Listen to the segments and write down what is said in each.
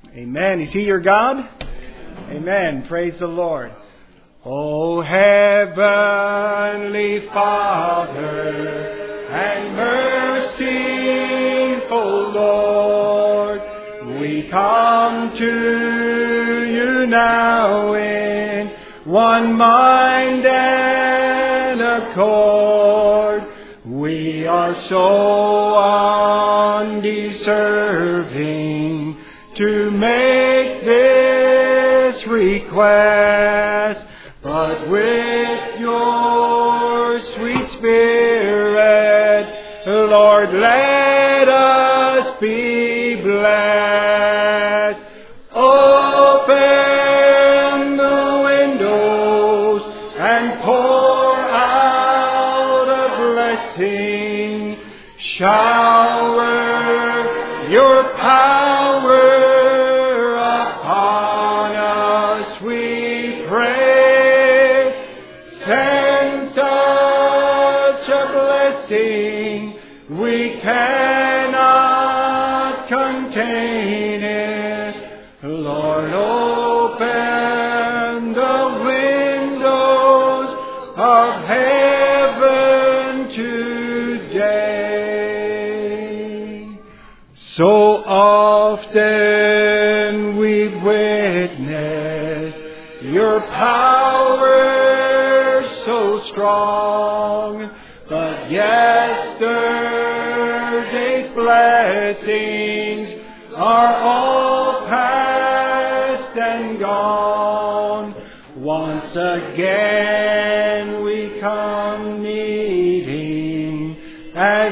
Amen. Is He your God? Amen. Praise the Lord. O Heavenly Father and merciful Lord, we come to You now in one mind and accord. We are so undeserving to make this request, but with Your sweet Spirit, Lord, let us be blessed. Open the windows and pour out a blessing. Shower Your power upon us, we pray. Send such a blessing we cannot contain it. Lord, open the windows of heaven today. So often we've witnessed Your power so strong, but yesterday's blessings are all past and gone. Once again we come needing, as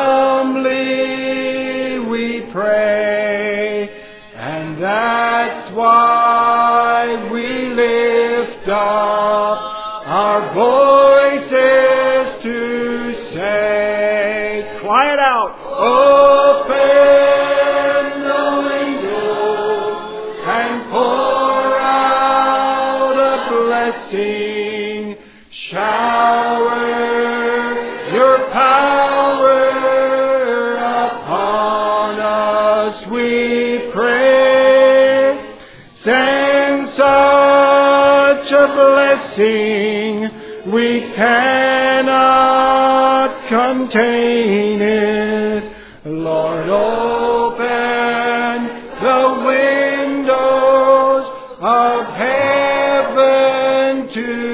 humbly we pray, and that's why we lift up our voices to say, cry it out, open the window and pour out a blessing. Shower Your power upon us, we pray. Send such a blessing we cannot contain it. Lord, open the windows of heaven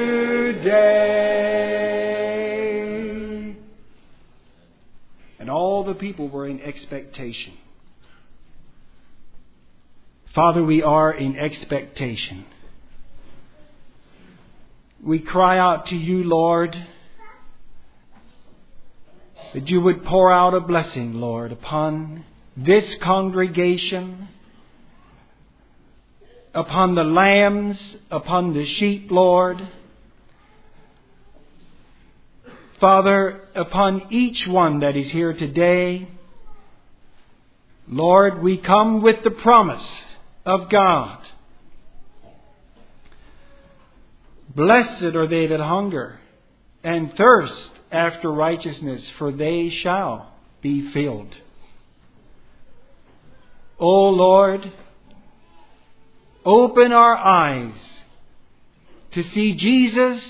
today. And all the people were in expectation. Father, we are in expectation. We cry out to You, Lord, that You would pour out a blessing, Lord, upon this congregation, upon the lambs, upon the sheep, Lord. Father, upon each one that is here today, Lord, we come with the promise of God. Blessed are they that hunger and thirst after righteousness, for they shall be filled. O Lord, open our eyes to see Jesus,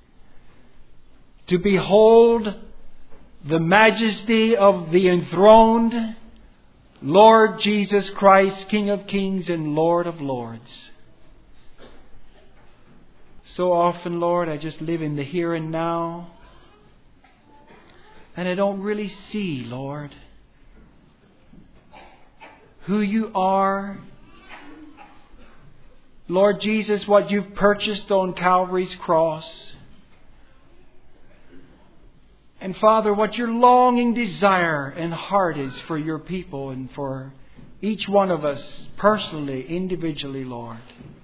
to behold the majesty of the enthroned Lord Jesus Christ, King of kings and Lord of lords. So often, Lord, I just live in the here and now, and I don't really see, Lord, who You are. Lord Jesus, what You've purchased on Calvary's cross. And Father, what Your longing desire and heart is for Your people and for each one of us personally, individually, Lord.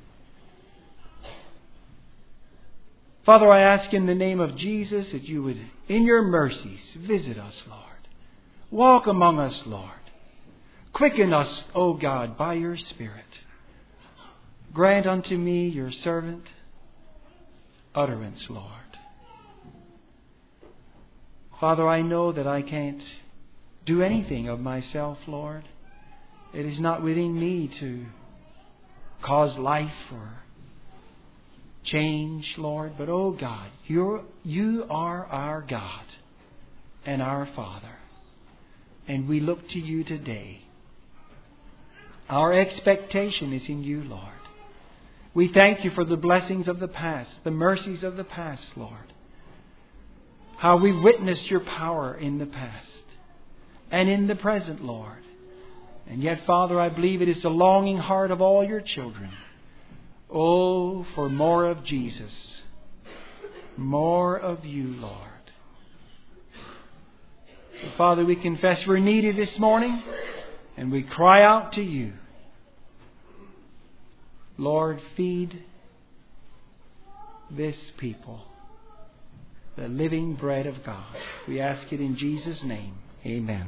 Father, I ask in the name of Jesus that You would, in Your mercies, visit us, Lord. Walk among us, Lord. Quicken us, O God, by Your Spirit. Grant unto me, Your servant, utterance, Lord. Father, I know that I can't do anything of myself, Lord. It is not within me to cause life or change, Lord. But, oh God, you are our God and our Father. And we look to you today. Our expectation is in you, Lord. We thank you for the blessings of the past, the mercies of the past, Lord. How we witnessed your power in the past and in the present, Lord. And yet, Father, I believe it is the longing heart of all your children. Oh, for more of Jesus. More of you, Lord. So, Father, we confess we're needy this morning, and we cry out to you. Lord, feed this people the living bread of God. We ask it in Jesus' name. Amen.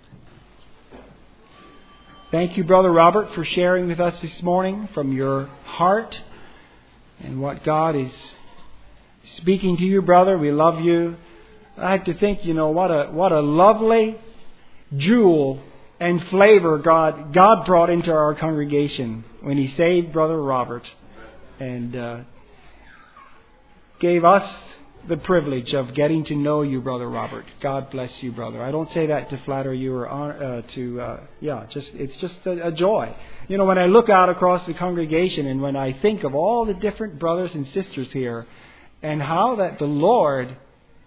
Thank you, Brother Robert, for sharing with us this morning from your heart and what God is speaking to you, brother. We love you. I have to think, what a lovely jewel and flavor God brought into our congregation when He saved Brother Robert and gave us the privilege of getting to know you, Brother Robert. God bless you, brother. I don't say that to flatter you or it's just a joy. When I look out across the congregation and when I think of all the different brothers and sisters here and how that the Lord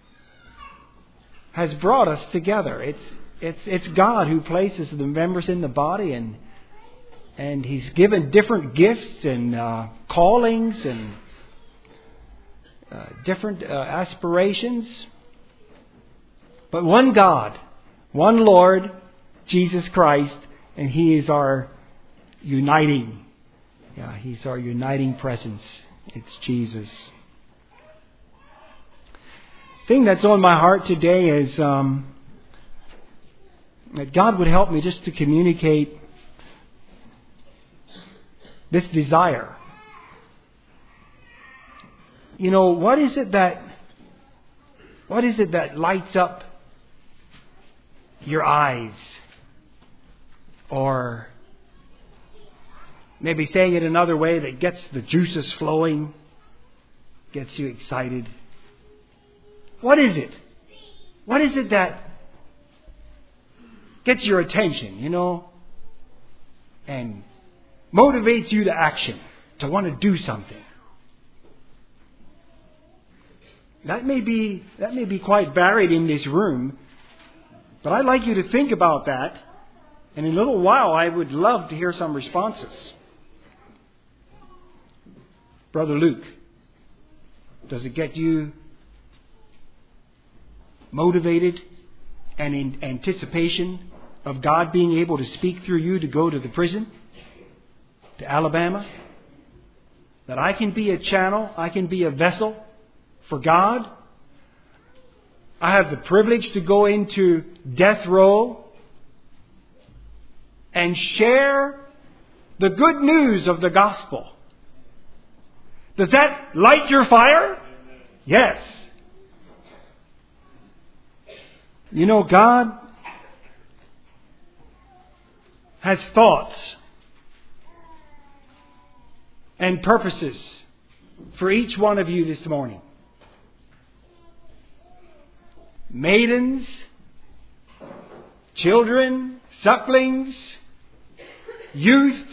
has brought us together. It's God who places the members in the body and He's given different gifts and callings and different aspirations. But one God, one Lord, Jesus Christ, and He is our uniting. He's our uniting presence. It's Jesus. The thing that's on my heart today is that God would help me just to communicate this desire. What is it that lights up your eyes? Or maybe saying it another way, that gets the juices flowing, gets you excited. What is it? What is it that gets your attention, and motivates you to action, to want to do something? That may be quite varied in this room, but I'd like you to think about that, and in a little while I would love to hear some responses. Brother Luke, does it get you motivated and in anticipation of God being able to speak through you to go to the prison, to Alabama? That I can be a channel, I can be a vessel for God. I have the privilege to go into death row and share the good news of the gospel. Does that light your fire? Yes. God has thoughts and purposes for each one of you this morning. Maidens, children, sucklings, youth,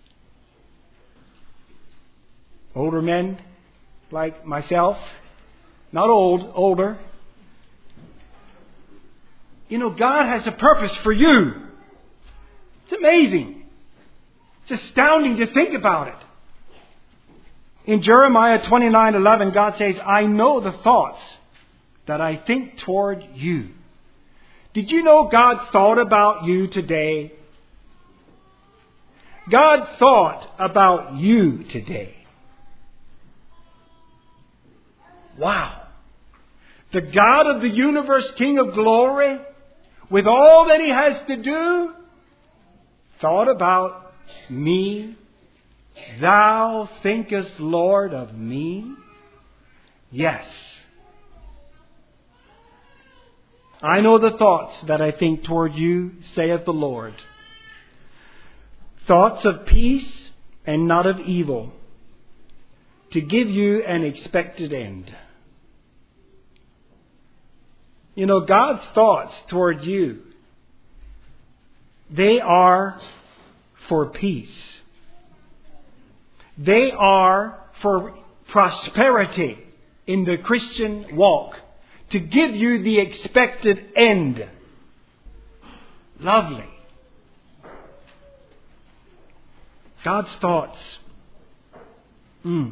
older men like myself, not old, older. God has a purpose for you. It's amazing. It's astounding to think about it. In Jeremiah 29:11, God says, I know the thoughts that I think toward you. Did you know God thought about you today? God thought about you today. Wow. The God of the universe, King of glory, with all that He has to do, thought about me. Thou thinkest, Lord, of me? Yes. I know the thoughts that I think toward you, saith the Lord. Thoughts of peace and not of evil, to give you an expected end. You know, God's thoughts toward you, they are for peace. They are for prosperity in the Christian walk, to give you the expected end. Lovely. God's thoughts. You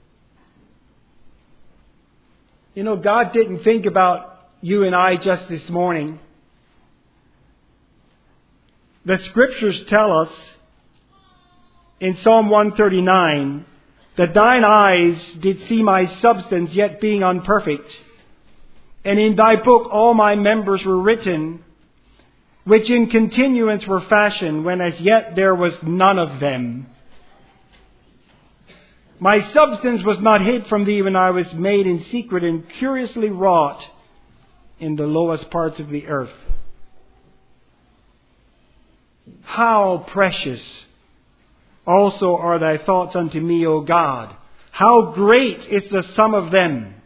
know, God didn't think about you and I just this morning. The Scriptures tell us in Psalm 139 that thine eyes did see my substance, yet being unperfect. And in thy book all my members were written, which in continuance were fashioned, when as yet there was none of them. My substance was not hid from thee when I was made in secret and curiously wrought in the lowest parts of the earth. How precious also are thy thoughts unto me, O God. How great is the sum of them.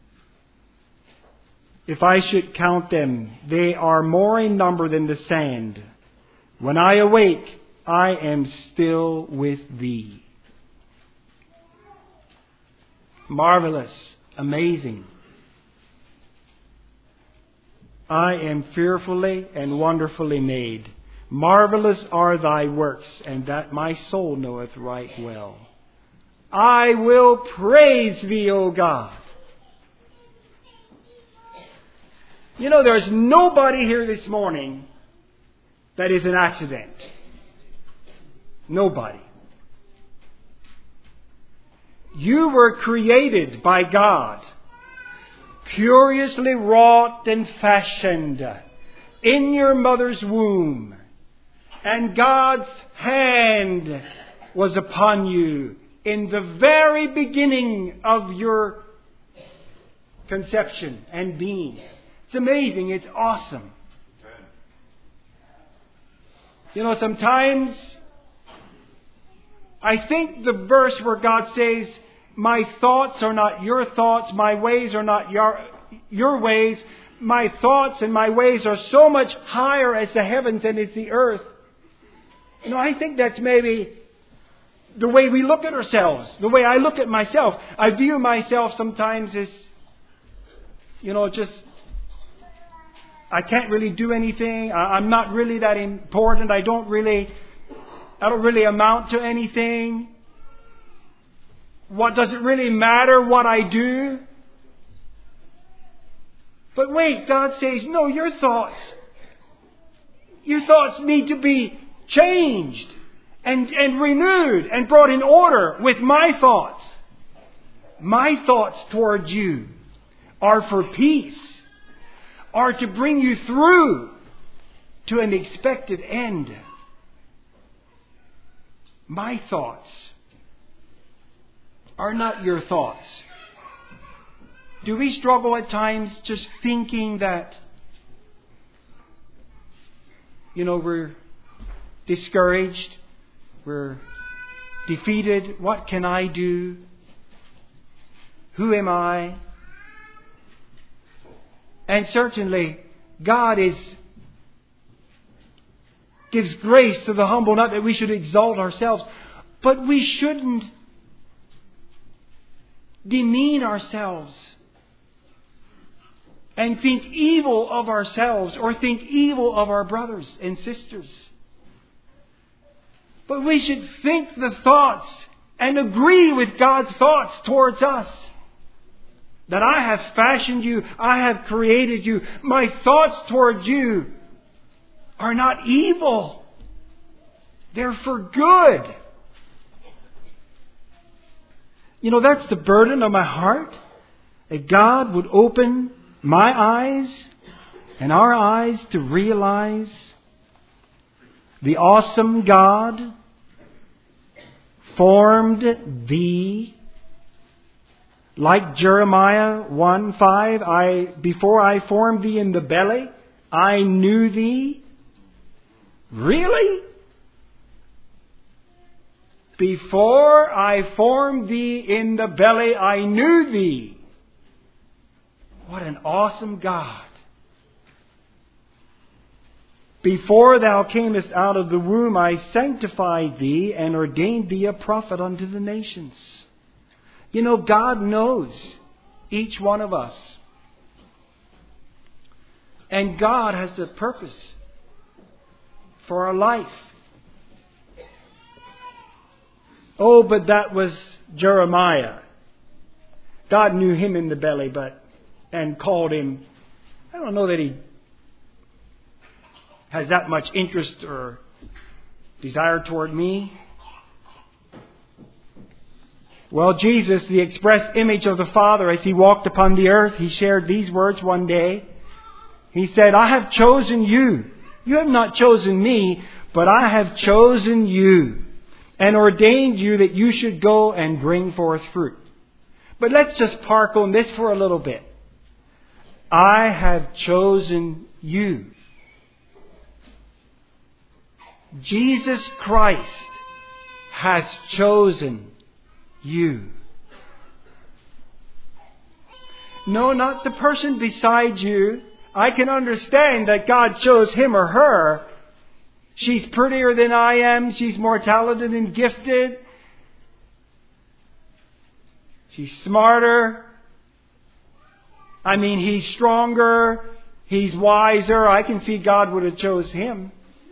If I should count them, they are more in number than the sand. When I awake, I am still with thee. Marvelous, amazing. I am fearfully and wonderfully made. Marvelous are thy works, and that my soul knoweth right well. I will praise thee, O God. You know, there's nobody here this morning that is an accident. Nobody. You were created by God, curiously wrought and fashioned in your mother's womb. And God's hand was upon you in the very beginning of your conception and being. It's amazing. It's awesome. You know, sometimes I think the verse where God says, my thoughts are not your thoughts, my ways are not your ways, my thoughts and my ways are so much higher as the heavens and as the earth. You know, I think that's maybe the way we look at ourselves, the way I look at myself. I view myself sometimes as, you know, just, I can't really do anything. I'm not really that important. I don't really amount to anything. What does it really matter what I do? But wait, God says, no, your thoughts need to be changed and renewed and brought in order with my thoughts. My thoughts towards you are for peace, are to bring you through to an expected end. My thoughts are not your thoughts. Do we struggle at times just thinking that, you know, we're discouraged, we're defeated? What can I do? Who am I? And certainly, God gives grace to the humble, not that we should exalt ourselves, but we shouldn't demean ourselves and think evil of ourselves or think evil of our brothers and sisters. But we should think the thoughts and agree with God's thoughts towards us. That I have fashioned you, I have created you. My thoughts towards you are not evil. They're for good. You know, that's the burden of my heart. That God would open my eyes and our eyes to realize the awesome God formed thee. Like Jeremiah 1:5, before I formed thee in the belly, I knew thee. Really? Before I formed thee in the belly, I knew thee. What an awesome God. Before thou camest out of the womb, I sanctified thee and ordained thee a prophet unto the nations. You know, God knows each one of us. And God has a purpose for our life. Oh, but that was Jeremiah. God knew him in the belly, and called him. I don't know that he has that much interest or desire toward me. Well, Jesus, the express image of the Father, as He walked upon the earth, He shared these words one day. He said, I have chosen you. You have not chosen me, but I have chosen you and ordained you that you should go and bring forth fruit. But let's just park on this for a little bit. I have chosen you. Jesus Christ has chosen you. No, not the person beside you. I can understand that God chose him or her. She's prettier than I am. She's more talented and gifted. She's smarter. I mean, he's stronger. He's wiser. I can see God would have chose him.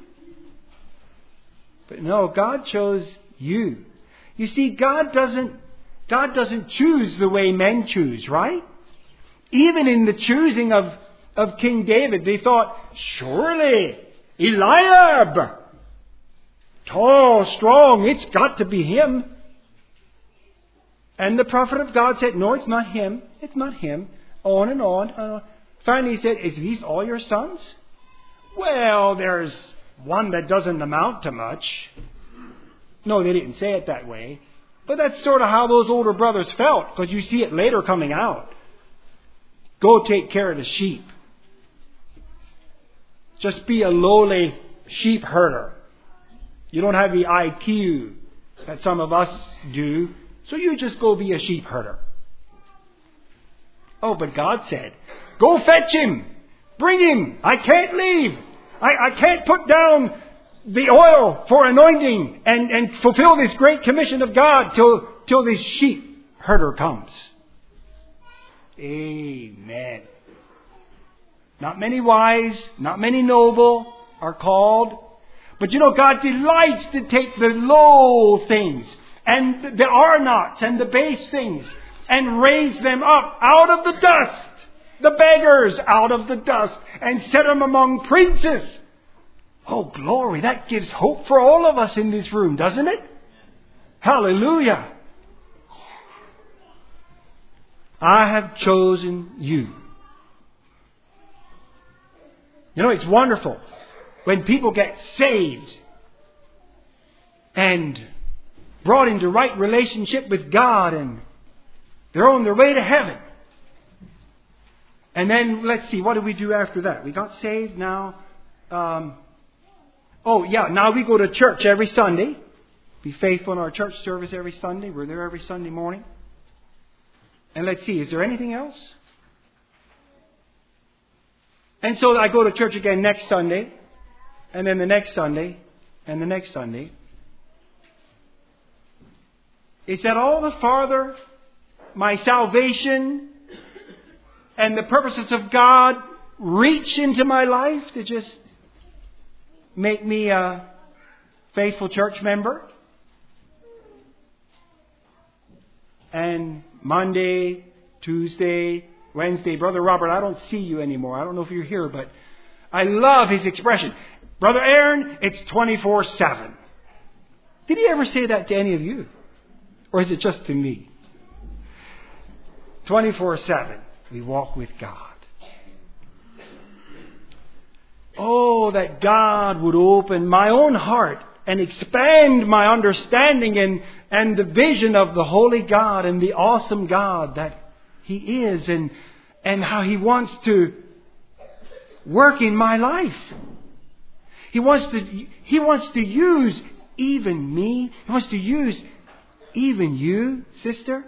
But no, God chose you. You see, God doesn't choose the way men choose, right? Even in the choosing of King David, they thought, surely Eliab, tall, strong, it's got to be him. And the prophet of God said, no, it's not him. It's not him. On and on. Finally he said, is these all your sons? Well, there's one that doesn't amount to much. No, they didn't say it that way. But that's sort of how those older brothers felt, because you see it later coming out. Go take care of the sheep. Just be a lowly sheep herder. You don't have the IQ that some of us do, so you just go be a sheep herder. Oh, but God said, go fetch him. Bring him. I can't leave. I can't put down the oil for anointing and fulfill this great commission of God till this sheep herder comes. Amen. Not many wise, not many noble are called. But you know, God delights to take the low things and the are nots and the base things and raise them up out of the dust. The beggars out of the dust and set them among princes. Oh, glory. That gives hope for all of us in this room, doesn't it? Hallelujah. I have chosen you. You know, it's wonderful when people get saved and brought into right relationship with God and they're on their way to heaven. And then, let's see, what do we do after that? We got saved now. Now we go to church every Sunday. Be faithful in our church service every Sunday. We're there every Sunday morning. And let's see, is there anything else? And so I go to church again next Sunday. And then the next Sunday. And the next Sunday. Is that all the farther my salvation and the purposes of God reach into my life to just make me a faithful church member? And Monday, Tuesday, Wednesday, Brother Robert, I don't see you anymore. I don't know if you're here, but I love his expression. Brother Aaron, it's 24/7. Did he ever say that to any of you? Or is it just to me? 24/7. We walk with God. Oh, that God would open my own heart and expand my understanding and the vision of the holy God and the awesome God that He is and how He wants to work in my life. He wants to use even me. He wants to use even you, sister.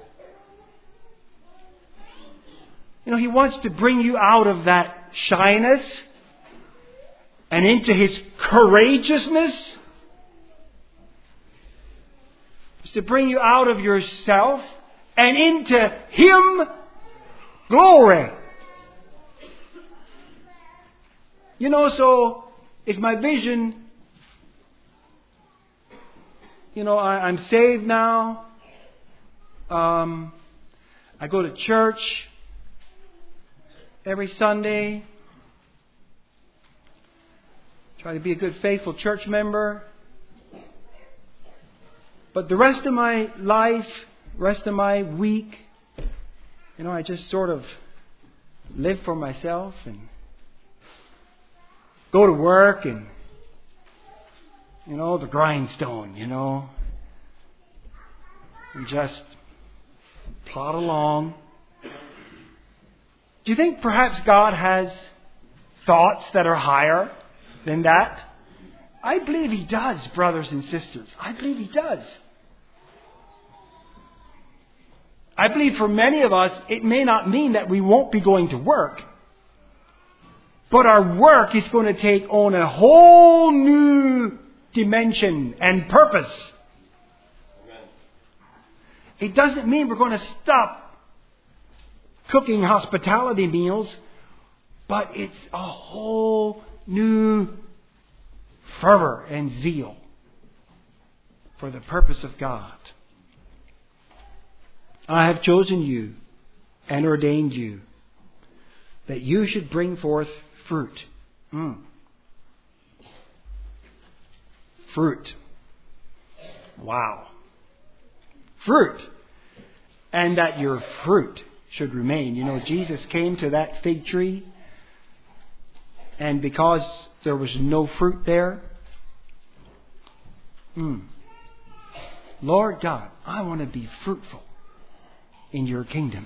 He wants to bring you out of that shyness and into His courageousness. It's to bring you out of yourself and into Him glory. So if my vision, I'm saved now. I go to church every Sunday. Try to be a good, faithful church member. But the rest of my life, rest of my week, I just sort of live for myself and go to work and, the grindstone, and just plod along. Do you think perhaps God has thoughts that are higher than that? I believe He does, brothers and sisters. I believe He does. I believe for many of us, it may not mean that we won't be going to work. But our work is going to take on a whole new dimension and purpose. Amen. It doesn't mean we're going to stop cooking hospitality meals, but it's a whole new fervor and zeal for the purpose of God. I have chosen you and ordained you that you should bring forth fruit. Fruit. Wow. Fruit. And that your fruit should remain. Jesus came to that fig tree, and because there was no fruit there, Lord God, I want to be fruitful in your kingdom.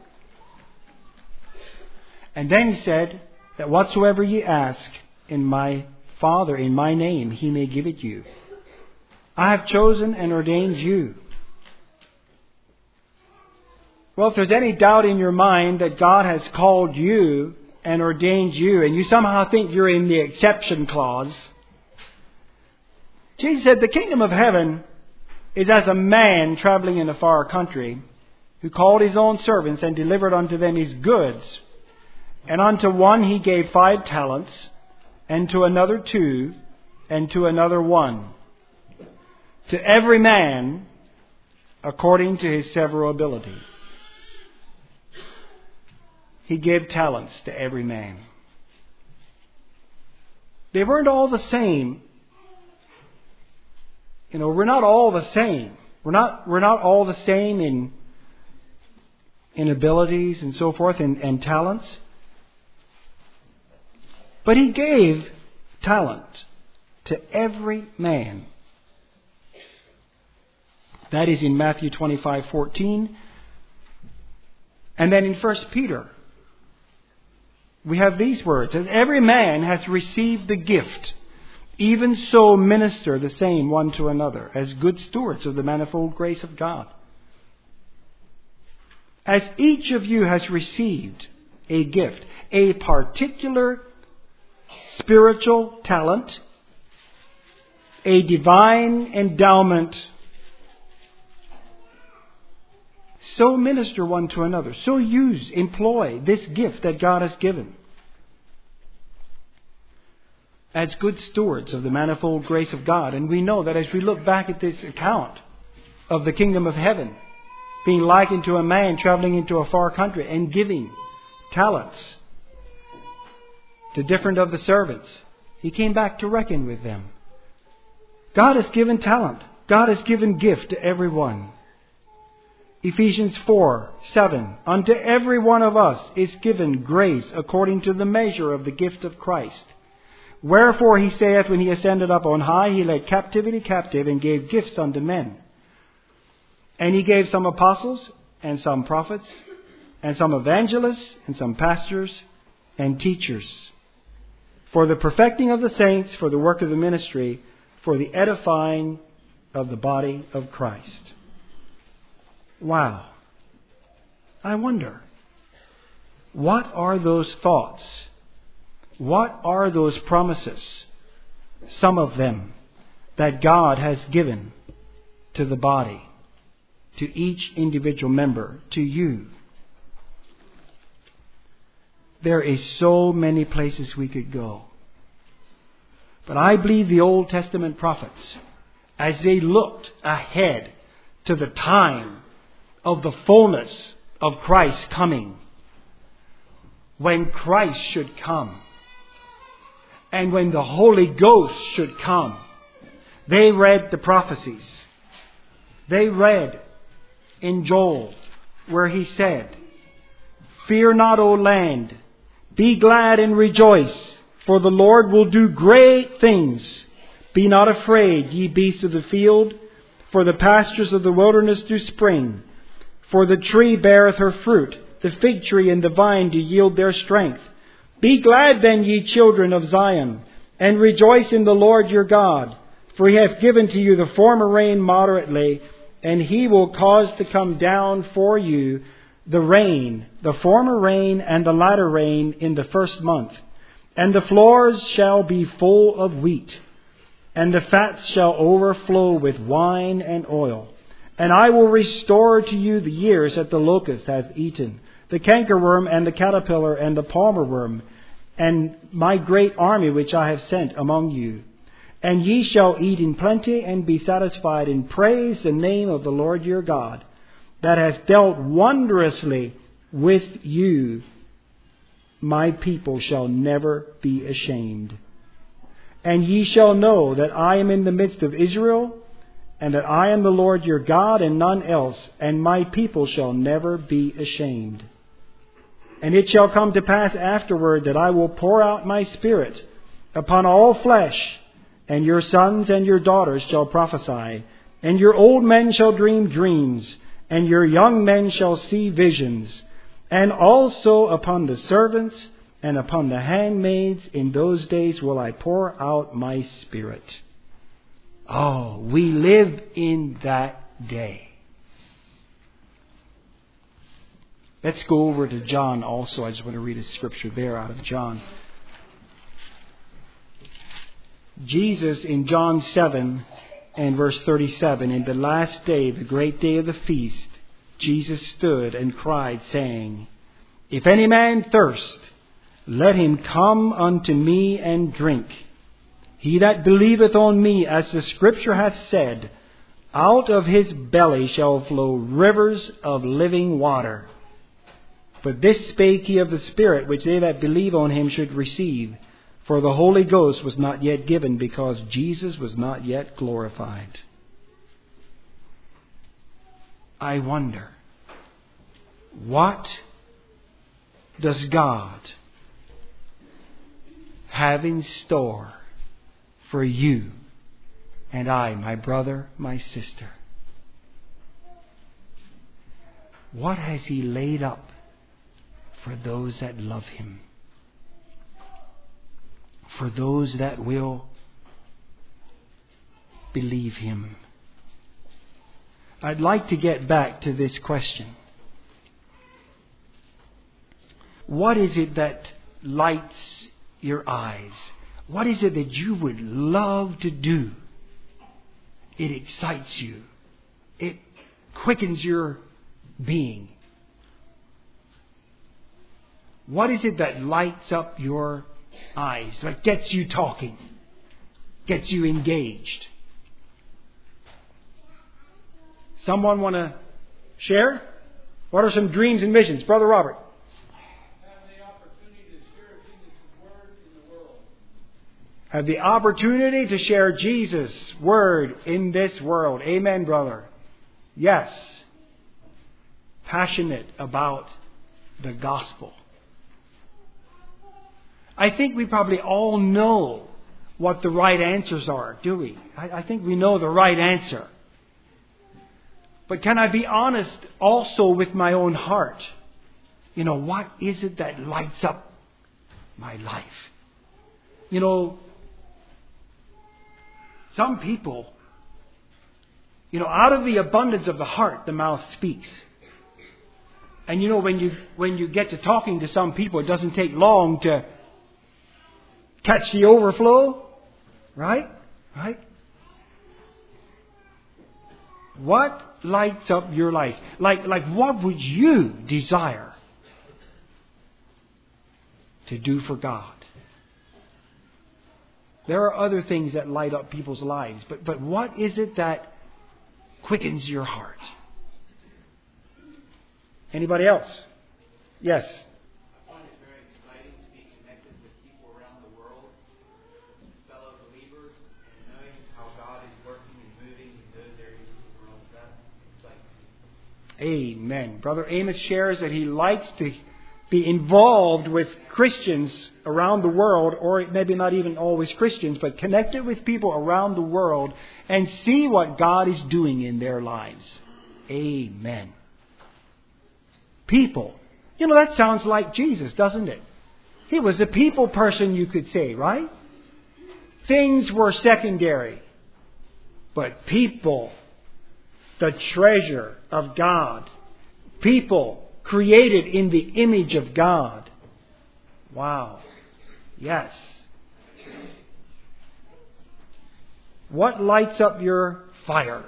And then He said that whatsoever ye ask in my Father, in my name, He may give it you. I have chosen and ordained you. Well, if there's any doubt in your mind that God has called you and ordained you, and you somehow think you're in the exception clause, Jesus said the kingdom of heaven is as a man traveling in a far country, who called his own servants and delivered unto them his goods. And unto one he gave 5 talents, and to another 2, and to another 1. To every man according to his several ability. He gave talents to every man. They weren't all the same. We're not all the same. We're not all the same in abilities and so forth and talents. But He gave talent to every man. That is in Matthew 25:14. And then in 1 Peter, we have these words: as every man has received the gift, even so minister the same one to another, as good stewards of the manifold grace of God. As each of you has received a gift, a particular spiritual talent, a divine endowment, so minister one to another. So employ this gift that God has given as good stewards of the manifold grace of God. And we know that as we look back at this account of the kingdom of heaven being likened to a man traveling into a far country and giving talents to different of the servants, he came back to reckon with them. God has given talent. God has given gift to everyone. Ephesians 4:7. Unto every one of us is given grace according to the measure of the gift of Christ. Wherefore He saith, when He ascended up on high, He led captivity captive and gave gifts unto men. And He gave some apostles and some prophets and some evangelists and some pastors and teachers, for the perfecting of the saints, for the work of the ministry, for the edifying of the body of Christ. Wow. I wonder, what are those thoughts? What are those promises? Some of them that God has given to the body, to each individual member, to you. There is so many places we could go. But I believe the Old Testament prophets, as they looked ahead to the time of the fullness of Christ coming, when Christ should come, and when the Holy Ghost should come, they read the prophecies. They read in Joel where he said, "Fear not, O land, be glad and rejoice, for the Lord will do great things. Be not afraid, ye beasts of the field, for the pastures of the wilderness do spring. For the tree beareth her fruit, the fig tree and the vine do yield their strength. Be glad then, ye children of Zion, and rejoice in the Lord your God. For he hath given to you the former rain moderately, and he will cause to come down for you the rain, the former rain and the latter rain in the first month. And the floors shall be full of wheat, and the fats shall overflow with wine and oil. And I will restore to you the years that the locust hath eaten, the cankerworm and the caterpillar and the palmer worm, and my great army which I have sent among you. And ye shall eat in plenty and be satisfied, and praise the name of the Lord your God, that hath dealt wondrously with you. My people shall never be ashamed. And ye shall know that I am in the midst of Israel, and that I am the Lord your God, and none else, and my people shall never be ashamed. And it shall come to pass afterward that I will pour out my Spirit upon all flesh, and your sons and your daughters shall prophesy, and your old men shall dream dreams, and your young men shall see visions. And also upon the servants and upon the handmaids in those days will I pour out my Spirit." Oh, we live in that day. Let's go over to John also. I just want to read a scripture there out of John. Jesus in John 7 and verse 37, "In the last day, the great day of the feast, Jesus stood and cried, saying, If any man thirst, let him come unto me and drink. He that believeth on me, as the Scripture hath said, out of his belly shall flow rivers of living water. But this spake he of the Spirit, which they that believe on him should receive. For the Holy Ghost was not yet given, because Jesus was not yet glorified." I wonder, what does God have in store for you and I, my brother, my sister? What has He laid up for those that love Him? For those that will believe Him? I'd like to get back to this question. What is it that lights your eyes? What is it that you would love to do? It excites you. It quickens your being. What is it that lights up your eyes, that gets you talking, gets you engaged? Someone want to share? What are some dreams and visions? Brother Robert. Have the opportunity to share Jesus' Word in this world. Amen, brother. Yes. Passionate about the gospel. I think we probably all know what the right answers are, do we? I think we know the right answer. But can I be honest also with my own heart? You know, what is it that lights up my life? You know, Some people, out of the abundance of the heart, the mouth speaks. And when you get to talking to some people, it doesn't take long to catch the overflow. Right? Right? What lights up your life? Like what would you desire to do for God? There are other things that light up people's lives, but what is it that quickens your heart? Anybody else? Yes. I find it very exciting to be connected with people around the world, fellow believers, and knowing how God is working and moving in those areas of the world. That excites me. Amen. Brother Amos shares that he likes to be involved with Christians around the world, or maybe not even always Christians, but connected with people around the world and see what God is doing in their lives. Amen. People. That sounds like Jesus, doesn't it? He was a people person, you could say, right? Things were secondary. But people, the treasure of God. People created in the image of God. Wow. Yes. What lights up your fire?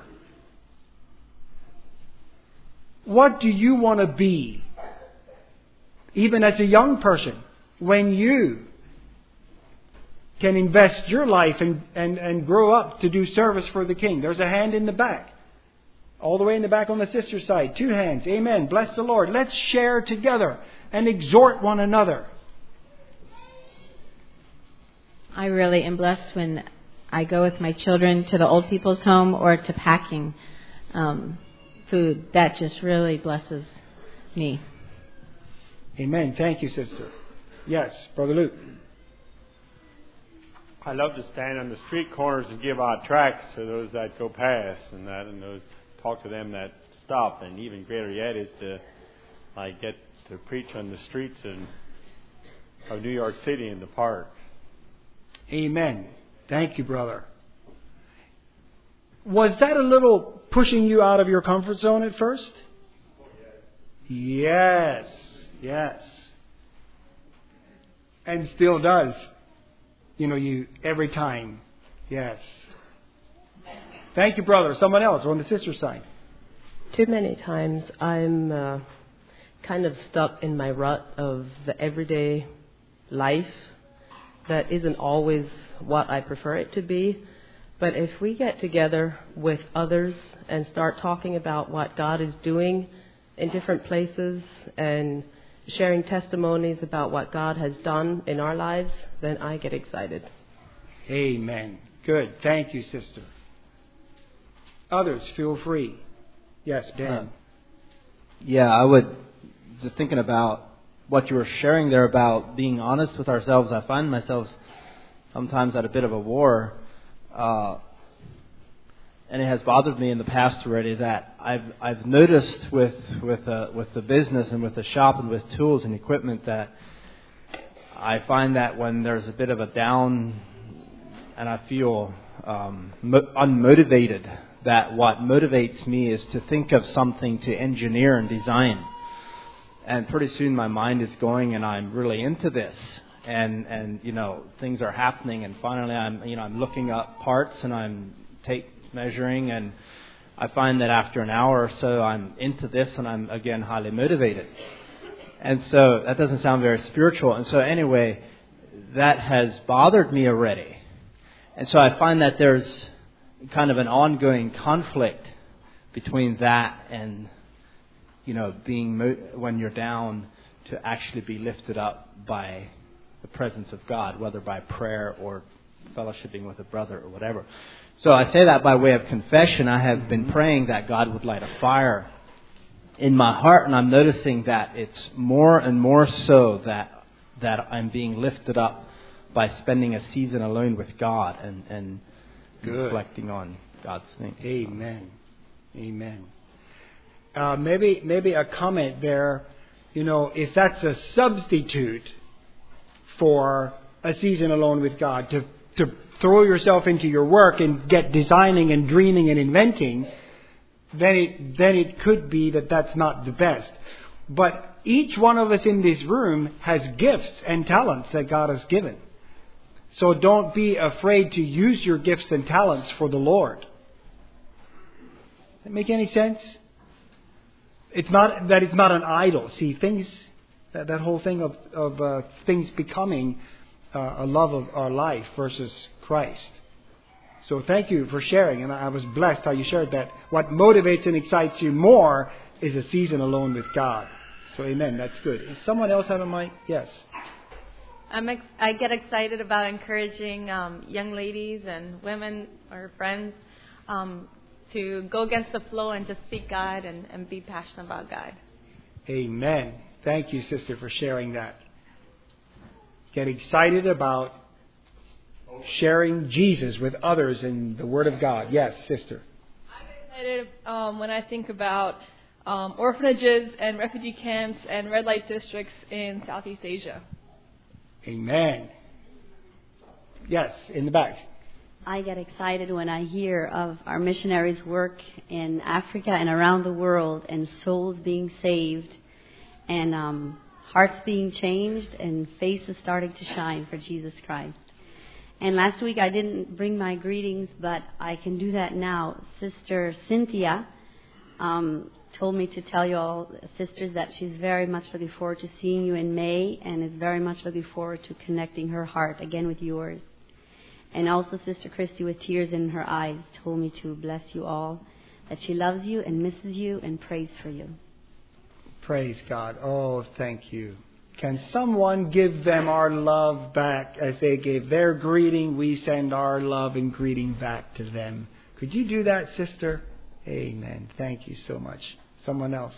What do you want to be? Even as a young person, when you can invest your life and grow up to do service for the King. There's a hand in the back. All the way in the back on the sister's side. 2 hands. Amen. Bless the Lord. Let's share together and exhort one another. I really am blessed when I go with my children to the old people's home or to packing food. That just really blesses me. Amen. Thank you, sister. Yes, Brother Luke. I love to stand on the street corners and give out tracts to those that go past and those talk to them that stop. And even greater yet is to get to preach on the streets of New York City in the parks. Amen. Thank you, brother. Was that a little pushing you out of your comfort zone at first? Yes. Yes. And still does. You every time. Yes. Thank you, brother. Someone else on the sister side. Too many times I'm kind of stuck in my rut of the everyday life that isn't always what I prefer it to be. But if we get together with others and start talking about what God is doing in different places and sharing testimonies about what God has done in our lives, then I get excited. Amen. Good. Thank you, sister. Others, feel free. Yes, Dan. I would, just thinking about what you were sharing there about being honest with ourselves, I find myself sometimes at a bit of a war. And it has bothered me in the past already that I've noticed with the business and with the shop and with tools and equipment that I find that when there's a bit of a down and I feel unmotivated, that what motivates me is to think of something to engineer and design. And pretty soon my mind is going and I'm really into this. And things are happening and finally I'm looking up parts and I'm measuring, and I find that after an hour or so I'm into this and I'm again highly motivated. And so that doesn't sound very spiritual. And so anyway, that has bothered me already. And so I find that there's kind of an ongoing conflict between that and being when you're down to actually be lifted up by the presence of God, whether by prayer or fellowshipping with a brother or whatever. So I say that by way of confession. I have been praying that God would light a fire in my heart, and I'm noticing that it's more and more so that I'm being lifted up by spending a season alone with God and reflecting on God's things. Amen. Amen. Maybe a comment there. If that's a substitute for a season alone with God, to throw yourself into your work and get designing and dreaming and inventing, then it could be that that's not the best. But each one of us in this room has gifts and talents that God has given. So don't be afraid to use your gifts and talents for the Lord. Does that make any sense? It's not that it's not an idol. See, things, that whole thing of things becoming a love of our life versus Christ. So thank you for sharing, and I was blessed how you shared that. What motivates and excites you more is a season alone with God. So amen, that's good. Does someone else have a mic? Yes. I get excited about encouraging young ladies and women or friends to go against the flow and just seek God and be passionate about God. Amen. Thank you, sister, for sharing that. Get excited about sharing Jesus with others in the Word of God. Yes, sister. I get excited when I think about orphanages and refugee camps and red light districts in Southeast Asia. Amen. Yes, in the back. I get excited when I hear of our missionaries' work in Africa and around the world, and souls being saved, and hearts being changed, and faces starting to shine for Jesus Christ. And last week I didn't bring my greetings, but I can do that now. Sister Cynthia told me to tell you all, sisters, that she's very much looking forward to seeing you in May, and is very much looking forward to connecting her heart again with yours. And also Sister Christy, with tears in her eyes, told me to bless you all, that she loves you and misses you and prays for you. Praise God. Oh, thank you. Can someone give them our love back as they gave their greeting? We send our love and greeting back to them. Could you do that, sister? Amen. Thank you so much. Someone else.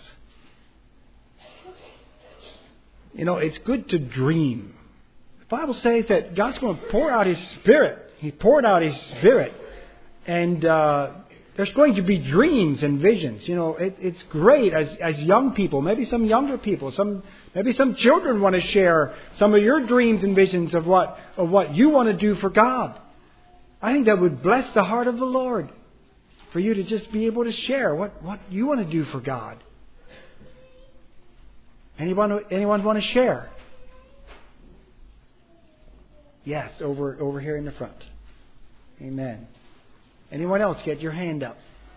You know, it's good to dream. The Bible says that God's going to pour out His Spirit. He poured out His Spirit. And there's going to be dreams and visions. You know, it's great as young people, maybe some younger people, maybe some children want to share some of your dreams and visions of what you want to do for God. I think that would bless the heart of the Lord, for you to just be able to share what you want to do for God. Anyone want to share? Yes, over here in the front. Amen. Anyone else? Get your hand up.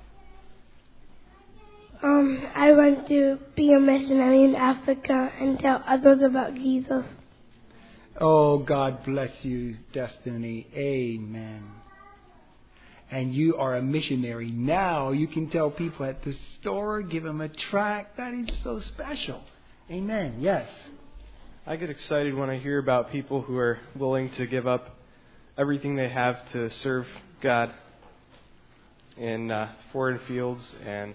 I want to be a missionary in Africa and tell others about Jesus. Oh, God bless you, Destiny. Amen. And you are a missionary now. You can tell people at the store, give them a tract. That is so special. Amen. Yes. I get excited when I hear about people who are willing to give up everything they have to serve God in foreign fields and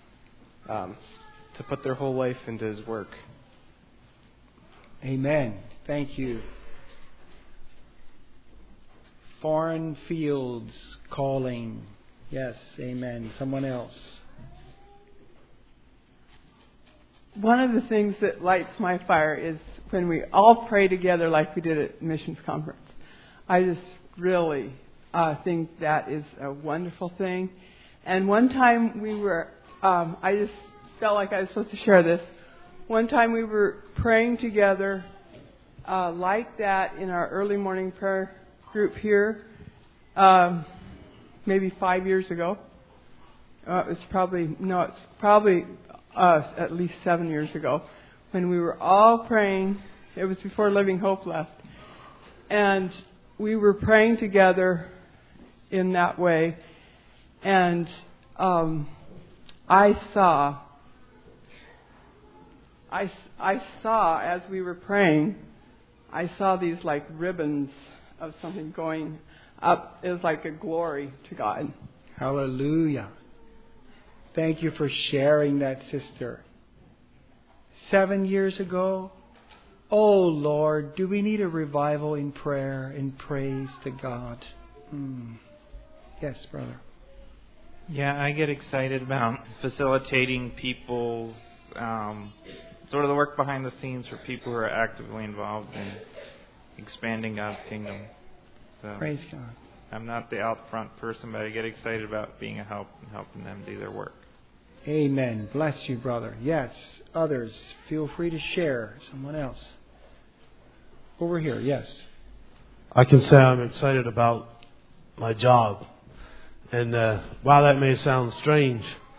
to put their whole life into His work. Amen. Thank you. Foreign fields calling. Yes, amen. Someone else. One of the things that lights my fire is when we all pray together like we did at Missions Conference. I just really think that is a wonderful thing. And one time we were, I just felt like I was supposed to share this. One time we were praying together like that in our early morning prayer group here, maybe 5 years ago. It's probably at least 7 years ago, when we were all praying. It was before Living Hope left. And we were praying together in that way. And I saw as we were praying, I saw these like ribbons of something going up. It was like a glory to God. Hallelujah. Thank you for sharing that, sister. 7 years ago. Oh, Lord, do we need a revival in prayer and praise to God? Yes, brother. Yeah, I get excited about facilitating people's sort of the work behind the scenes for people who are actively involved in expanding God's kingdom. Praise God. I'm not the out front person, but I get excited about being a help and helping them do their work. Amen. Bless you, brother. Yes, others, feel free to share. Someone else. Over here, yes. I can say I'm excited about my job. And while that may sound strange,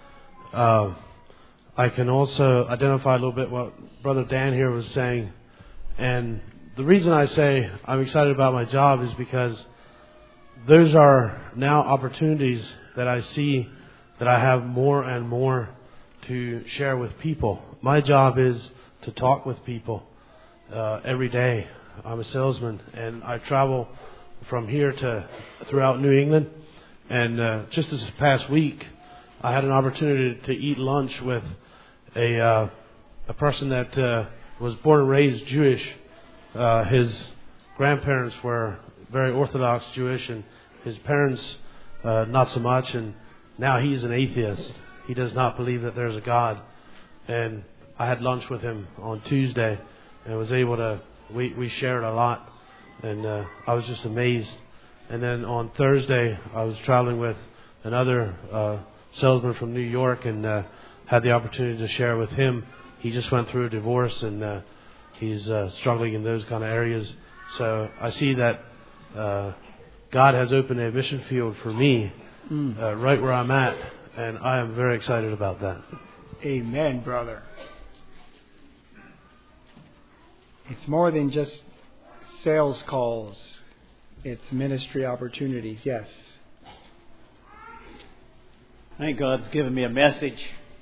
I can also identify a little bit what Brother Dan here was saying. And the reason I say I'm excited about my job is because those are now opportunities that I see that I have more and more to share with people. My job is to talk with people every day. I'm a salesman, and I travel from here to throughout New England. And just this past week, I had an opportunity to eat lunch with a person that was born and raised Jewish. His grandparents were very Orthodox Jewish, and his parents not so much. And now he's an atheist. He does not believe that there's a God. And I had lunch with him on Tuesday, and was able to. We shared a lot, and I was just amazed. And then on Thursday, I was traveling with another salesman from New York, and had the opportunity to share with him. He just went through a divorce, and he's struggling in those kind of areas. So I see that God has opened a mission field for me right where I'm at, and I am very excited about that. Amen, brother. It's more than just sales calls. It's ministry opportunities, yes. I think God's given me a message.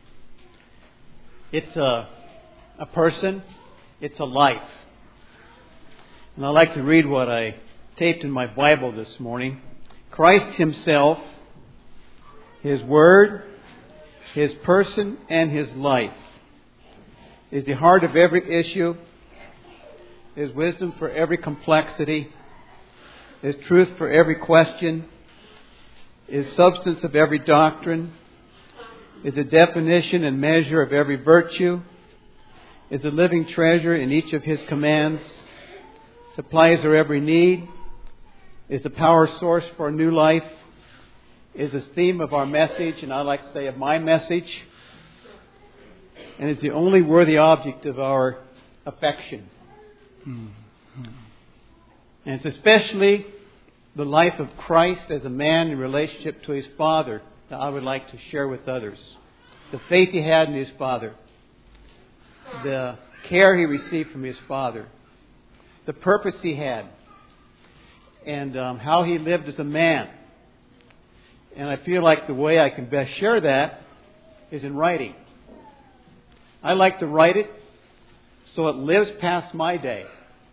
It's a person. It's a life. And I'd like to read what I taped in my Bible this morning. Christ Himself, His Word, His person, and His life is the heart of every issue, is wisdom for every complexity, is truth for every question, is substance of every doctrine, is the definition and measure of every virtue, is a living treasure in each of His commands, supplies our every need, is the power source for a new life, is the theme of our message, and I like to say of my message, and is the only worthy object of our affection. And it's especially the life of Christ as a man in relationship to His Father that I would like to share with others. The faith He had in His Father. The care He received from His Father. The purpose He had. And how He lived as a man. And I feel like the way I can best share that is in writing. I like to write it so it lives past my day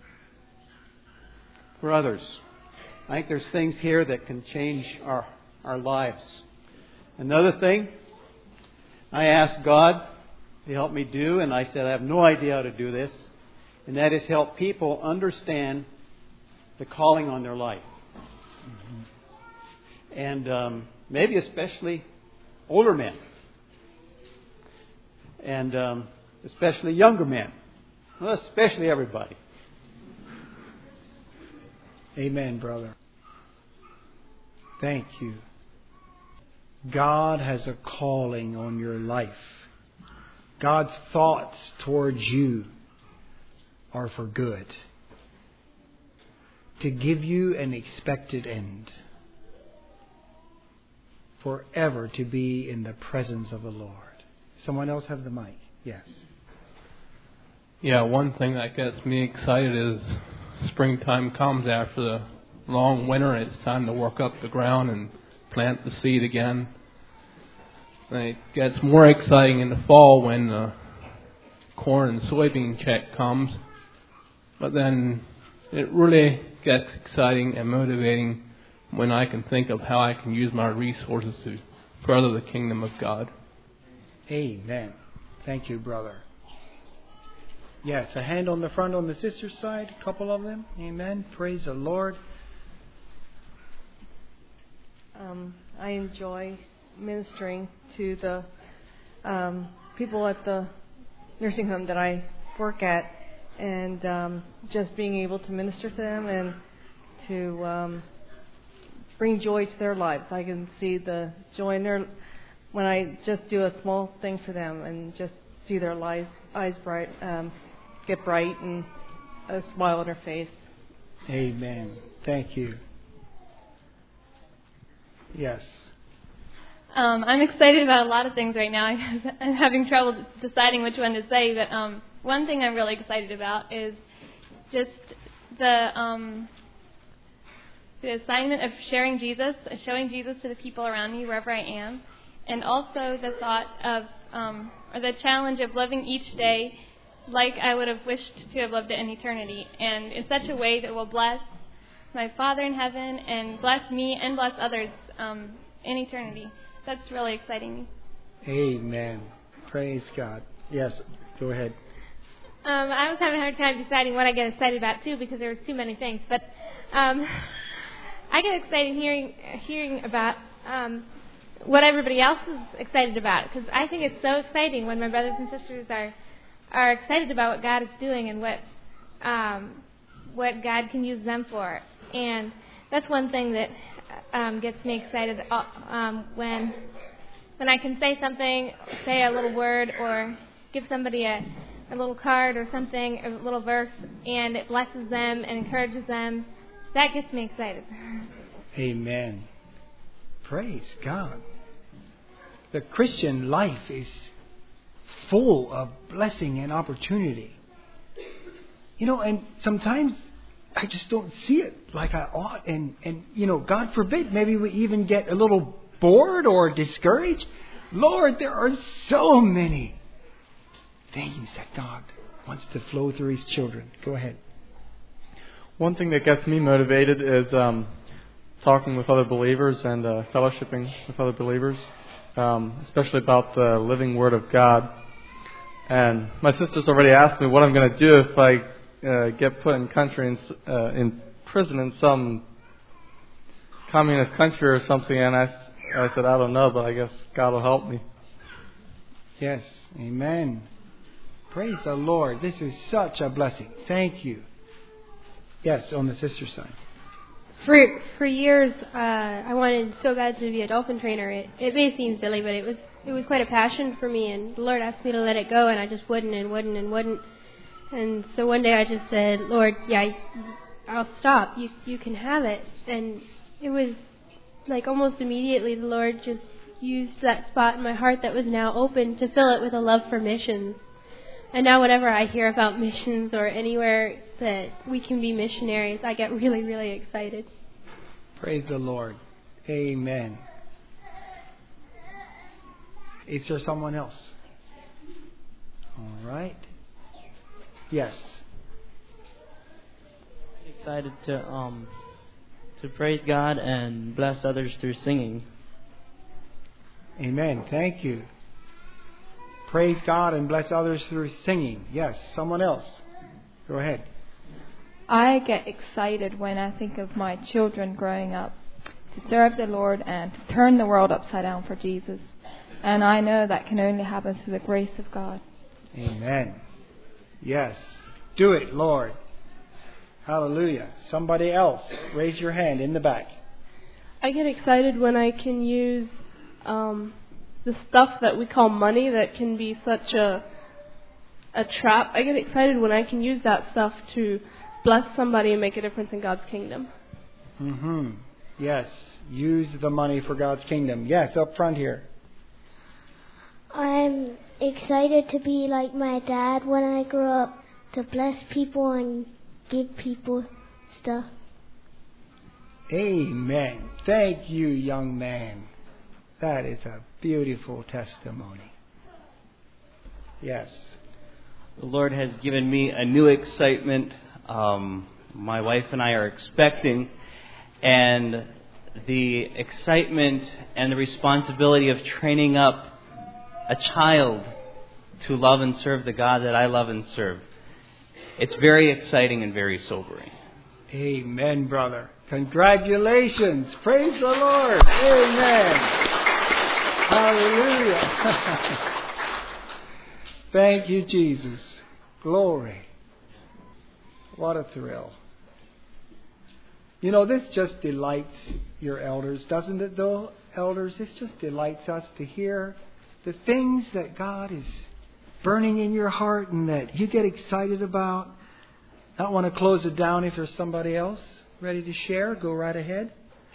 for others. I think there's things here that can change our lives. Another thing, I asked God to help me do, and I said I have no idea how to do this, and that is help people understand the calling on their life. And maybe especially older men. And especially younger men. Well, especially everybody. Amen, brother. Thank you. God has a calling on your life. God's thoughts towards you are for good. To give you an expected end. Forever to be in the presence of the Lord. Someone else have the mic? Yes. Yeah, one thing that gets me excited is springtime comes after the long winter. It's time to work up the ground and plant the seed again. And it gets more exciting in the fall when the corn and soybean check comes. But then it really gets exciting and motivating when I can think of how I can use my resources to further the kingdom of God. Amen. Thank you, brother. Yes, a hand on the front on the sister's side, a couple of them. Amen. Praise the Lord. I enjoy ministering to the people at the nursing home that I work at, and just being able to minister to them and to bring joy to their lives. I can see the joy in their when I just do a small thing for them and just see their eyes bright, get bright, and a smile on their face. Amen. Thank you. Yes. I'm excited about a lot of things right now. I'm having trouble deciding which one to say, but one thing I'm really excited about is just the assignment of showing Jesus to the people around me wherever I am, and also the thought of or the challenge of living each day like I would have wished to have lived it in eternity, and in such a way that will bless my Father in heaven and bless me and bless others in eternity. That's really exciting me. Amen. Praise God. Yes, go ahead. I was having a hard time deciding what I get excited about too, because there was too many things. But I get excited hearing about what everybody else is excited about, because I think it's so exciting when my brothers and sisters are excited about what God is doing and what God can use them for. And that's one thing that gets me excited when I can say something, say a little word, or give somebody a little card or something, a little verse, and it blesses them and encourages them. That gets me excited. Amen. Praise God. The Christian life is full of blessing and opportunity. And sometimes I just don't see it like I ought. And God forbid, maybe we even get a little bored or discouraged. Lord, there are so many things that God wants to flow through His children. Go ahead. One thing that gets me motivated is talking with other believers and fellowshipping with other believers, especially about the living Word of God. And my sister's already asked me what I'm going to do if I get put in prison in some communist country or something. And I said, I don't know, but I guess God will help me. Yes, amen. Praise the Lord. This is such a blessing. Thank you. Yes, on the sister's side. For years, I wanted so bad to be a dolphin trainer. It may seem silly, but it was quite a passion for me, and the Lord asked me to let it go, and I just wouldn't. And so one day I just said, Lord, I'll stop. You can have it. And it was like almost immediately the Lord just used that spot in my heart that was now open to fill it with a love for missions. And now whenever I hear about missions or anywhere that we can be missionaries, I get really, really excited. Praise the Lord. Amen. Is there someone else? All right. Yes. Excited to praise God and bless others through singing. Amen. Thank you. Praise God and bless others through singing. Yes. Someone else. Go ahead. I get excited when I think of my children growing up to serve the Lord and to turn the world upside down for Jesus. And I know that can only happen through the grace of God. Amen. Yes. Do it, Lord. Hallelujah. Somebody else. Raise your hand in the back. I get excited when I can use the stuff that we call money that can be such a trap. I get excited when I can use that stuff to bless somebody and make a difference in God's kingdom. Mm-hmm. Yes. Use the money for God's kingdom. Yes, up front here. I'm excited to be like my dad when I grow up, to bless people and give people stuff. Amen. Thank you, young man. That is a beautiful testimony. Yes. The Lord has given me a new excitement. My wife and I are expecting, and the excitement and the responsibility of training up a child to love and serve the God that I love and serve. It's very exciting and very sobering. Amen, brother. Congratulations. Praise the Lord. Amen. Hallelujah. Thank you, Jesus. Glory. What a thrill. You know, this just delights your elders, doesn't it, though, elders? This just delights us to hear the things that God is burning in your heart and that you get excited about. I want to close it down. If there's somebody else ready to share, go right ahead.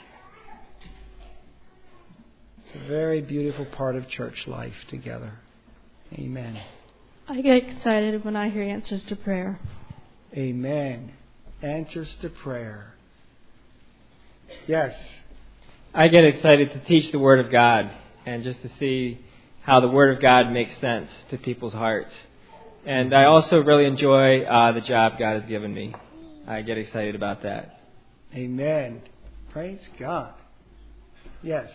It's a very beautiful part of church life together. Amen. I get excited when I hear answers to prayer. Amen. Answers to prayer. Yes. I get excited to teach the Word of God and just to see how the Word of God makes sense to people's hearts. And I also really enjoy the job God has given me. I get excited about that. Amen. Praise God. Yes.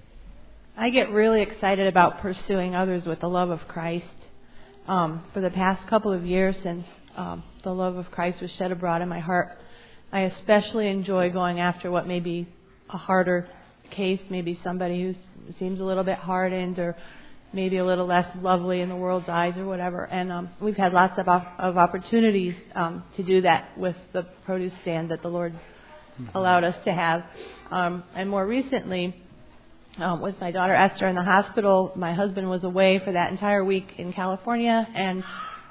I get really excited about pursuing others with the love of Christ. For the past couple of years since the love of Christ was shed abroad in my heart, I especially enjoy going after what may be a harder case, maybe somebody who seems a little bit hardened or maybe a little less lovely in the world's eyes or whatever. And we've had lots of opportunities to do that with the produce stand that the Lord allowed us to have. And more recently, with my daughter Esther in the hospital, my husband was away for that entire week in California. And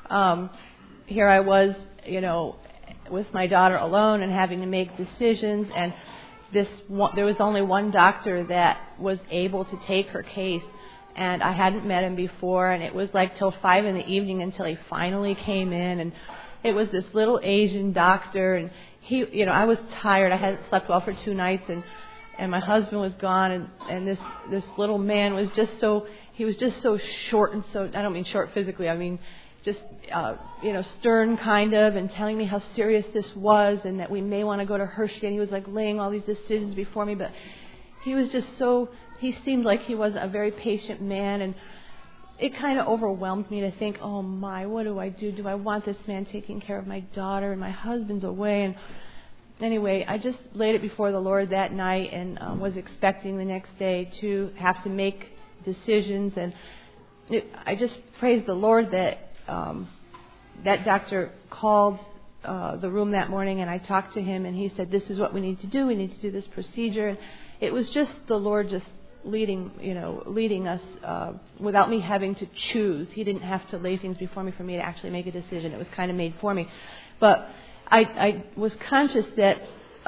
here I was, with my daughter alone and having to make decisions. And there was only one doctor that was able to take her case. And I hadn't met him before, and it was like till 5 p.m. until he finally came in. And it was this little Asian doctor, and he, I was tired. I hadn't slept well for 2 nights, and my husband was gone, and this little man was just so short, and so, I don't mean short physically, I mean just stern kind of, and telling me how serious this was, and that we may want to go to Hershey. And he was like laying all these decisions before me, but he was just so. He seemed like he was a very patient man, and it kind of overwhelmed me to think, oh my, what do I do? Do I want this man taking care of my daughter, and my husband's away? And anyway, I just laid it before the Lord that night, and was expecting the next day to have to make decisions. And I just praised the Lord that that doctor called the room that morning, and I talked to him, and he said, this is what we need to do. We need to do this procedure. And it was just the Lord just leading us without me having to choose. He didn't have to lay things before me for me to actually make a decision. It was kind of made for me. But I was conscious that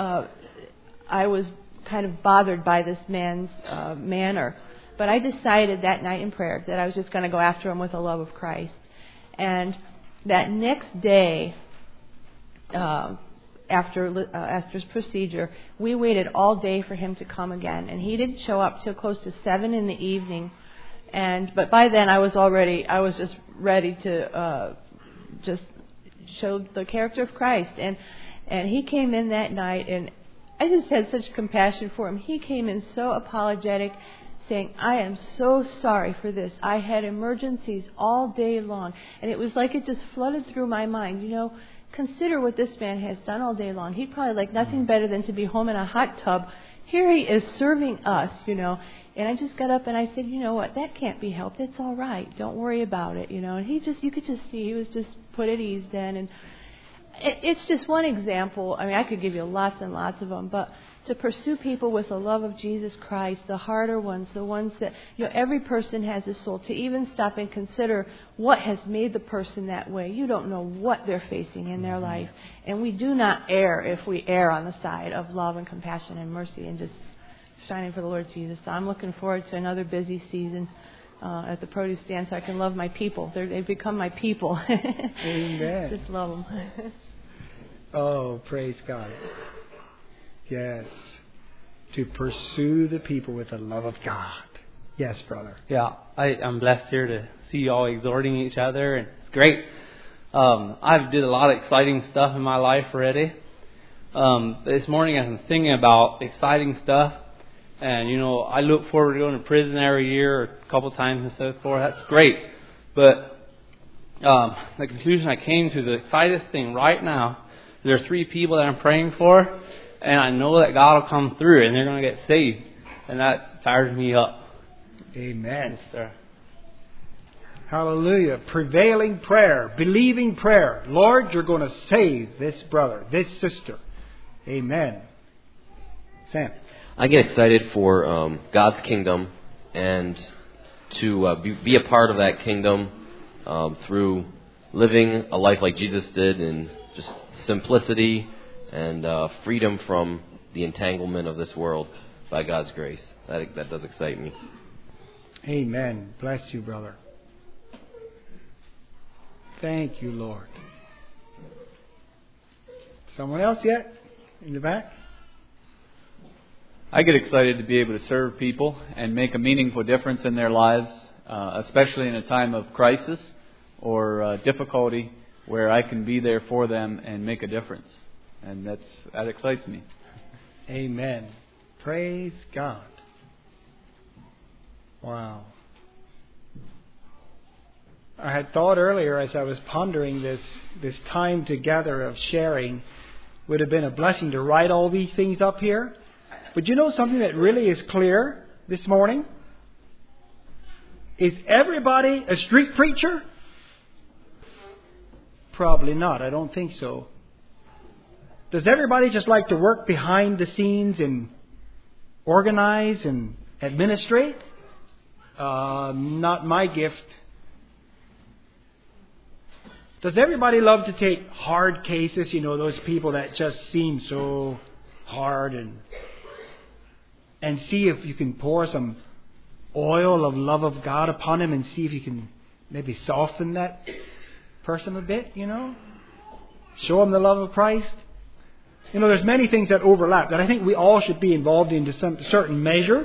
I was kind of bothered by this man's manner. But I decided that night in prayer that I was just going to go after him with the love of Christ. And that next day, after Esther's procedure, we waited all day for him to come again, and he didn't show up till close to 7 p.m. But by then I was just ready to just show the character of Christ, and he came in that night, and I just had such compassion for him. He came in so apologetic, saying, I am so sorry for this. I had emergencies all day long, and it was like it just flooded through my mind. Consider what this man has done all day long. He'd probably like nothing better than to be home in a hot tub. Here he is serving us, And I just got up and I said, you know what, that can't be helped. It's all right. Don't worry about it, And you could just see he was just put at ease then. And it's just one example. I mean, I could give you lots and lots of them, but to pursue people with the love of Jesus Christ, the harder ones, the ones that, every person has a soul, to even stop and consider what has made the person that way. You don't know what they're facing in their life. And we do not err if we err on the side of love and compassion and mercy and just shining for the Lord Jesus. So I'm looking forward to another busy season at the produce stand so I can love my people. They've become my people. Amen. Just love them. Oh, praise God. Yes. To pursue the people with the love of God. Yes, brother. Yeah, I'm blessed here to see you all exhorting each other, and it's great. I've did a lot of exciting stuff in my life already. This morning I was thinking about exciting stuff, and I look forward to going to prison every year or a couple times and so forth. That's great. But the conclusion I came to, the exciting thing right now, there are 3 people that I'm praying for, and I know that God will come through and they're going to get saved. And that fires me up. Amen. Yes, hallelujah. Prevailing prayer, believing prayer. Lord, you're going to save this brother, this sister. Amen. Sam. I get excited for God's kingdom and to be a part of that kingdom through living a life like Jesus did in just simplicity and freedom from the entanglement of this world by God's grace. That does excite me. Amen. Bless you, brother. Thank you, Lord. Someone else yet? In the back? I get excited to be able to serve people and make a meaningful difference in their lives, especially in a time of crisis or difficulty, where I can be there for them and make a difference. And that excites me. Amen. Praise God. Wow. I had thought earlier as I was pondering this time together of sharing, would have been a blessing to write all these things up here. But you know something that really is clear this morning? Is everybody a street preacher? Probably not. I don't think so. Does everybody just like to work behind the scenes and organize and administrate? Not my gift. Does everybody love to take hard cases? You know, those people that just seem so hard and see if you can pour some oil of love of God upon him and see if you can maybe soften that person a bit, you know? Show him the love of Christ. You know, there's many things that overlap that I think we all should be involved in to some certain measure.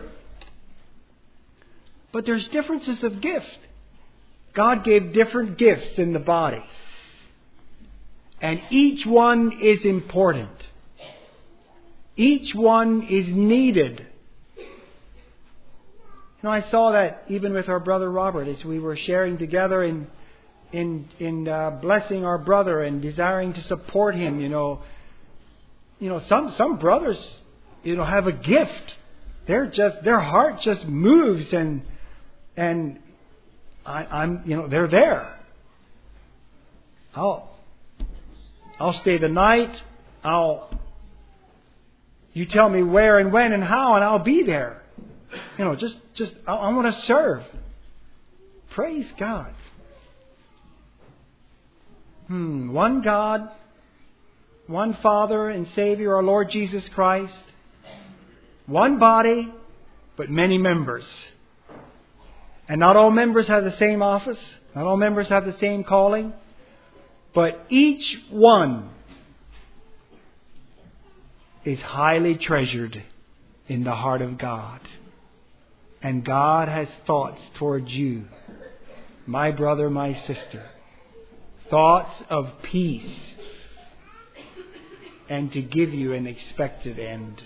But there's differences of gift. God gave different gifts in the body. And each one is important. Each one is needed. You know, I saw that even with our brother Robert as we were sharing together in blessing our brother and desiring to support him. You know, some brothers, have a gift. Their heart just moves and they're there. I'll stay the night. You tell me where and when and how, and I'll be there. I want to serve. Praise God. One God, one Father and Savior, our Lord Jesus Christ. One body, but many members. And not all members have the same office. Not all members have the same calling. But each one is highly treasured in the heart of God. And God has thoughts towards you, my brother, my sister. Thoughts of peace. And to give you an expected end.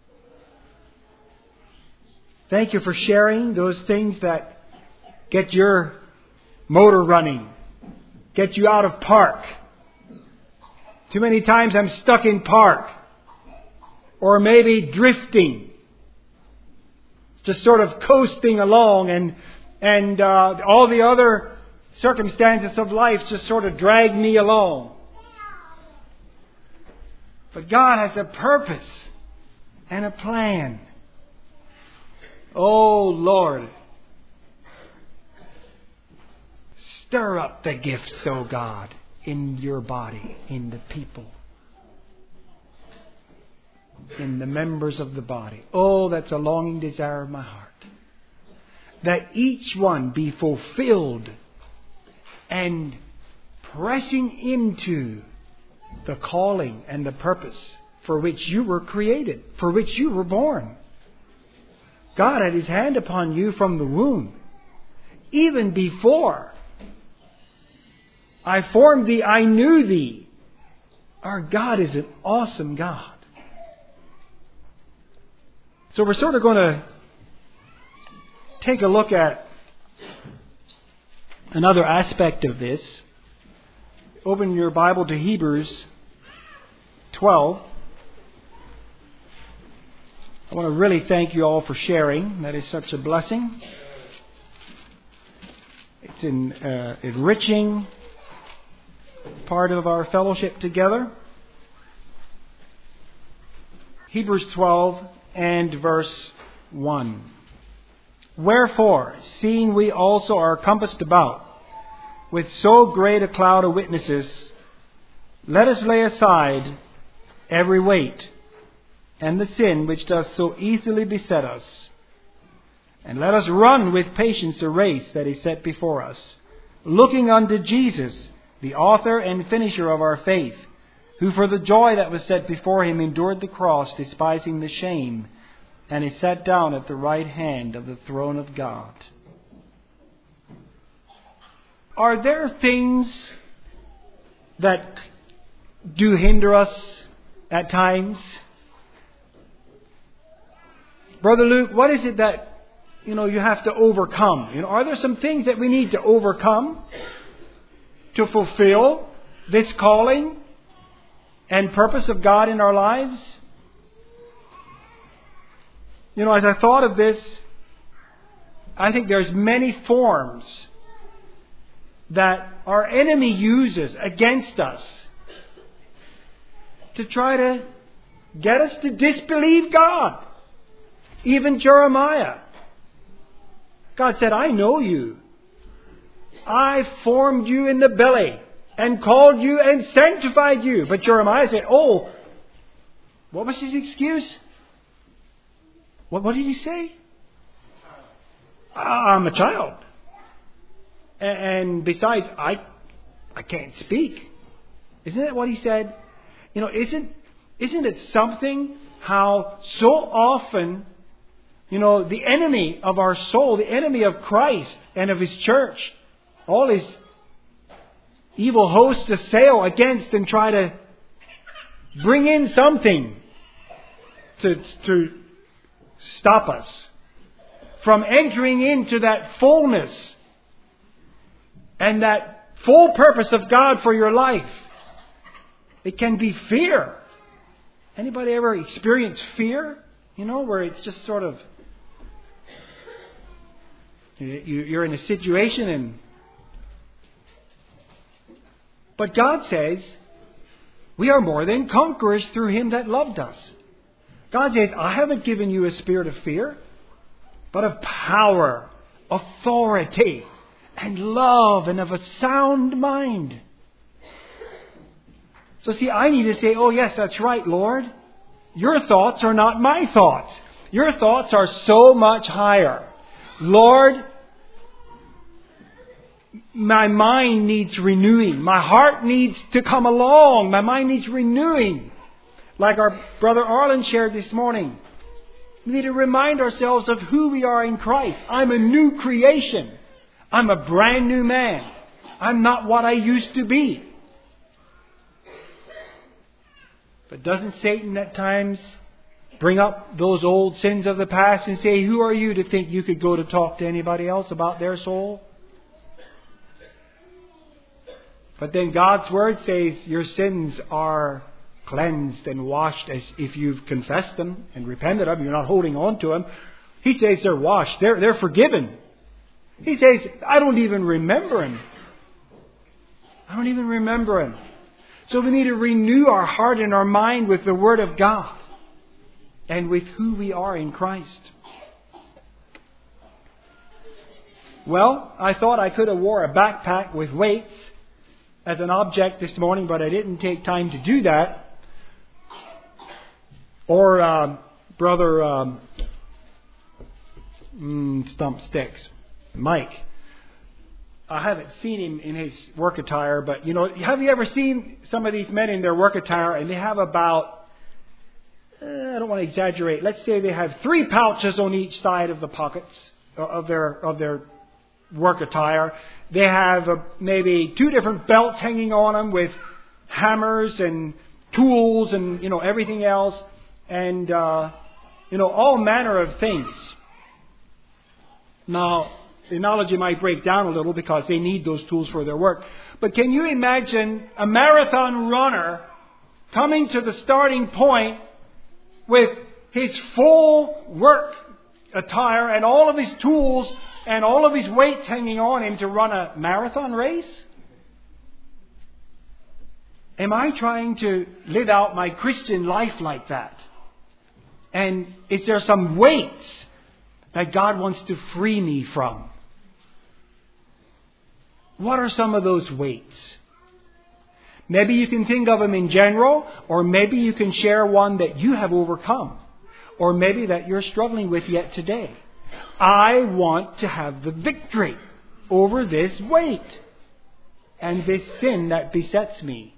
Thank you for sharing those things that get your motor running. Get you out of park. Too many times I'm stuck in park. Or maybe drifting. Just sort of coasting along and all the other circumstances of life just sort of drag me along. But God has a purpose and a plan. Oh Lord, stir up the gifts, oh God, in your body, in the people, in the members of the body. Oh, that's a longing desire of my heart. That each one be fulfilled and pressing into the calling and the purpose for which you were created, for which you were born. God had His hand upon you from the womb. Even before I formed thee, I knew thee. Our God is an awesome God. So we're sort of going to take a look at another aspect of this. Open your Bible to Hebrews 12. I want to really thank you all for sharing. That is such a blessing. It's an enriching part of our fellowship together. Hebrews 12 and verse 1. Wherefore, seeing we also are compassed about with so great a cloud of witnesses, let us lay aside every weight and the sin which doth so easily beset us, and let us run with patience the race that is set before us, looking unto Jesus, the author and finisher of our faith, who for the joy that was set before him endured the cross, despising the shame, and is sat down at the right hand of the throne of God. Are there things that do hinder us at times? Brother Luke, what is it that, you have to overcome? Are there some things that we need to overcome to fulfill this calling and purpose of God in our lives? As I thought of this, I think there's many forms that our enemy uses against us to try to get us to disbelieve God. Even Jeremiah. God said, I know you. I formed you in the belly and called you and sanctified you. But Jeremiah said, what was his excuse? What did he say? I'm a child. And besides, I can't speak. Isn't that what he said? Isn't it something how so often, the enemy of our soul, the enemy of Christ and of His church, all his evil hosts assail against and try to bring in something to stop us from entering into that fullness and that full purpose of God for your life. It can be fear. Anybody ever experience fear? Where it's just sort of, you're in a situation but God says, we are more than conquerors through Him that loved us. God says, I haven't given you a spirit of fear, but of power, authority, and love, and of a sound mind. So see, I need to say, yes, that's right, Lord. Your thoughts are not my thoughts. Your thoughts are so much higher. Lord, my mind needs renewing. My heart needs to come along. My mind needs renewing. Like our brother Arlen shared this morning. We need to remind ourselves of who we are in Christ. I'm a new creation. I'm a brand new man. I'm not what I used to be. But doesn't Satan at times bring up those old sins of the past and say, who are you to think you could go to talk to anybody else about their soul? But then God's Word says your sins are cleansed and washed as if you've confessed them and repented of them. You're not holding on to them. He says they're washed. They're forgiven. He says, I don't even remember him. I don't even remember him. So we need to renew our heart and our mind with the Word of God and with who we are in Christ. Well, I thought I could have wore a backpack with weights as an object this morning, but I didn't take time to do that. Or Brother Stump Sticks, Mike. I haven't seen him in his work attire, but have you ever seen some of these men in their work attire and they have about, I don't want to exaggerate, let's say they have 3 pouches on each side of the pockets of their work attire. They have maybe 2 different belts hanging on them with hammers and tools and everything else, and all manner of things. Now, the analogy might break down a little because they need those tools for their work. But can you imagine a marathon runner coming to the starting point with his full work attire and all of his tools and all of his weights hanging on him to run a marathon race? Am I trying to live out my Christian life like that? And is there some weights that God wants to free me from? What are some of those weights? Maybe you can think of them in general, or maybe you can share one that you have overcome, or maybe that you're struggling with yet today. I want to have the victory over this weight and this sin that besets me.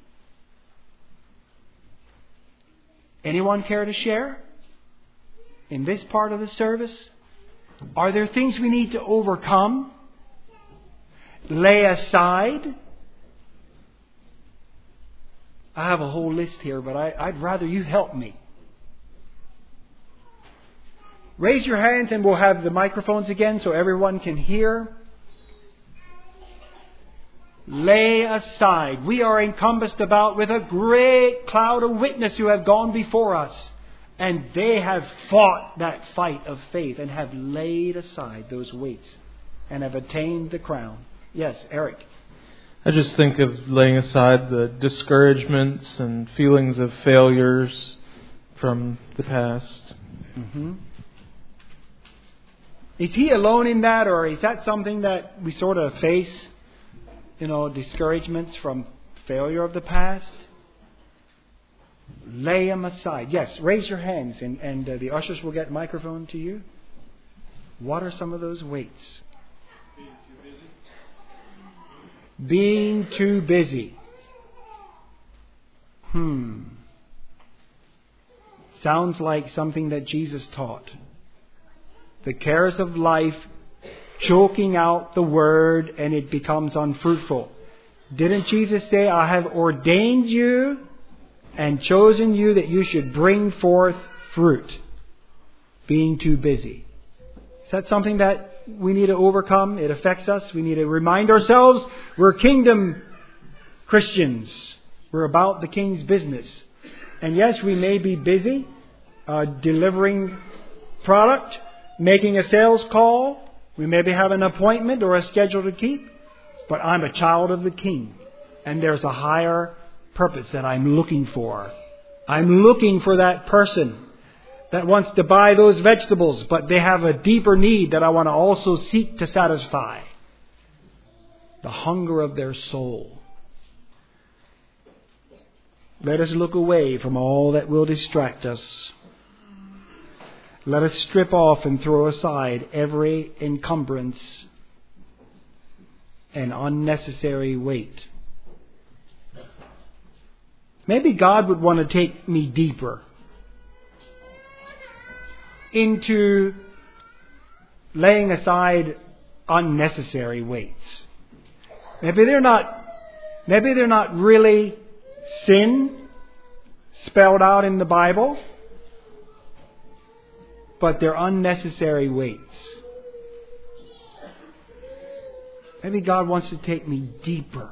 Anyone care to share in this part of the service? Are there things we need to overcome? Lay aside? I have a whole list here, but I'd rather you help me. Raise your hands and we'll have the microphones again so everyone can hear. Lay aside. We are encompassed about with a great cloud of witnesses who have gone before us. And they have fought that fight of faith and have laid aside those weights and have attained the crown. Yes, Eric. I just think of laying aside the discouragements and feelings of failures from the past. Mm-hmm. Is he alone in that, or is that something that we sort of face? Discouragements from failure of the past? Lay them aside. Yes, raise your hands and the ushers will get a microphone to you. What are some of those weights? Being too busy. Sounds like something that Jesus taught. The cares of life choking out the word and it becomes unfruitful. Didn't Jesus say, I have ordained you and chosen you that you should bring forth fruit? Being too busy. Is that something that we need to overcome? It affects us. We need to remind ourselves we're kingdom Christians. We're about the King's business. And yes, we may be busy delivering product, making a sales call. We maybe have an appointment or a schedule to keep. But I'm a child of the King. And there's a higher purpose that I'm looking for. I'm looking for that person that wants to buy those vegetables, but they have a deeper need that I want to also seek to satisfy. The hunger of their soul. Let us look away from all that will distract us. Let us strip off and throw aside every encumbrance and unnecessary weight. Maybe God would want to take me deeper into laying aside unnecessary weights. Maybe they're not really sin spelled out in the Bible, but they're unnecessary weights. Maybe God wants to take me deeper,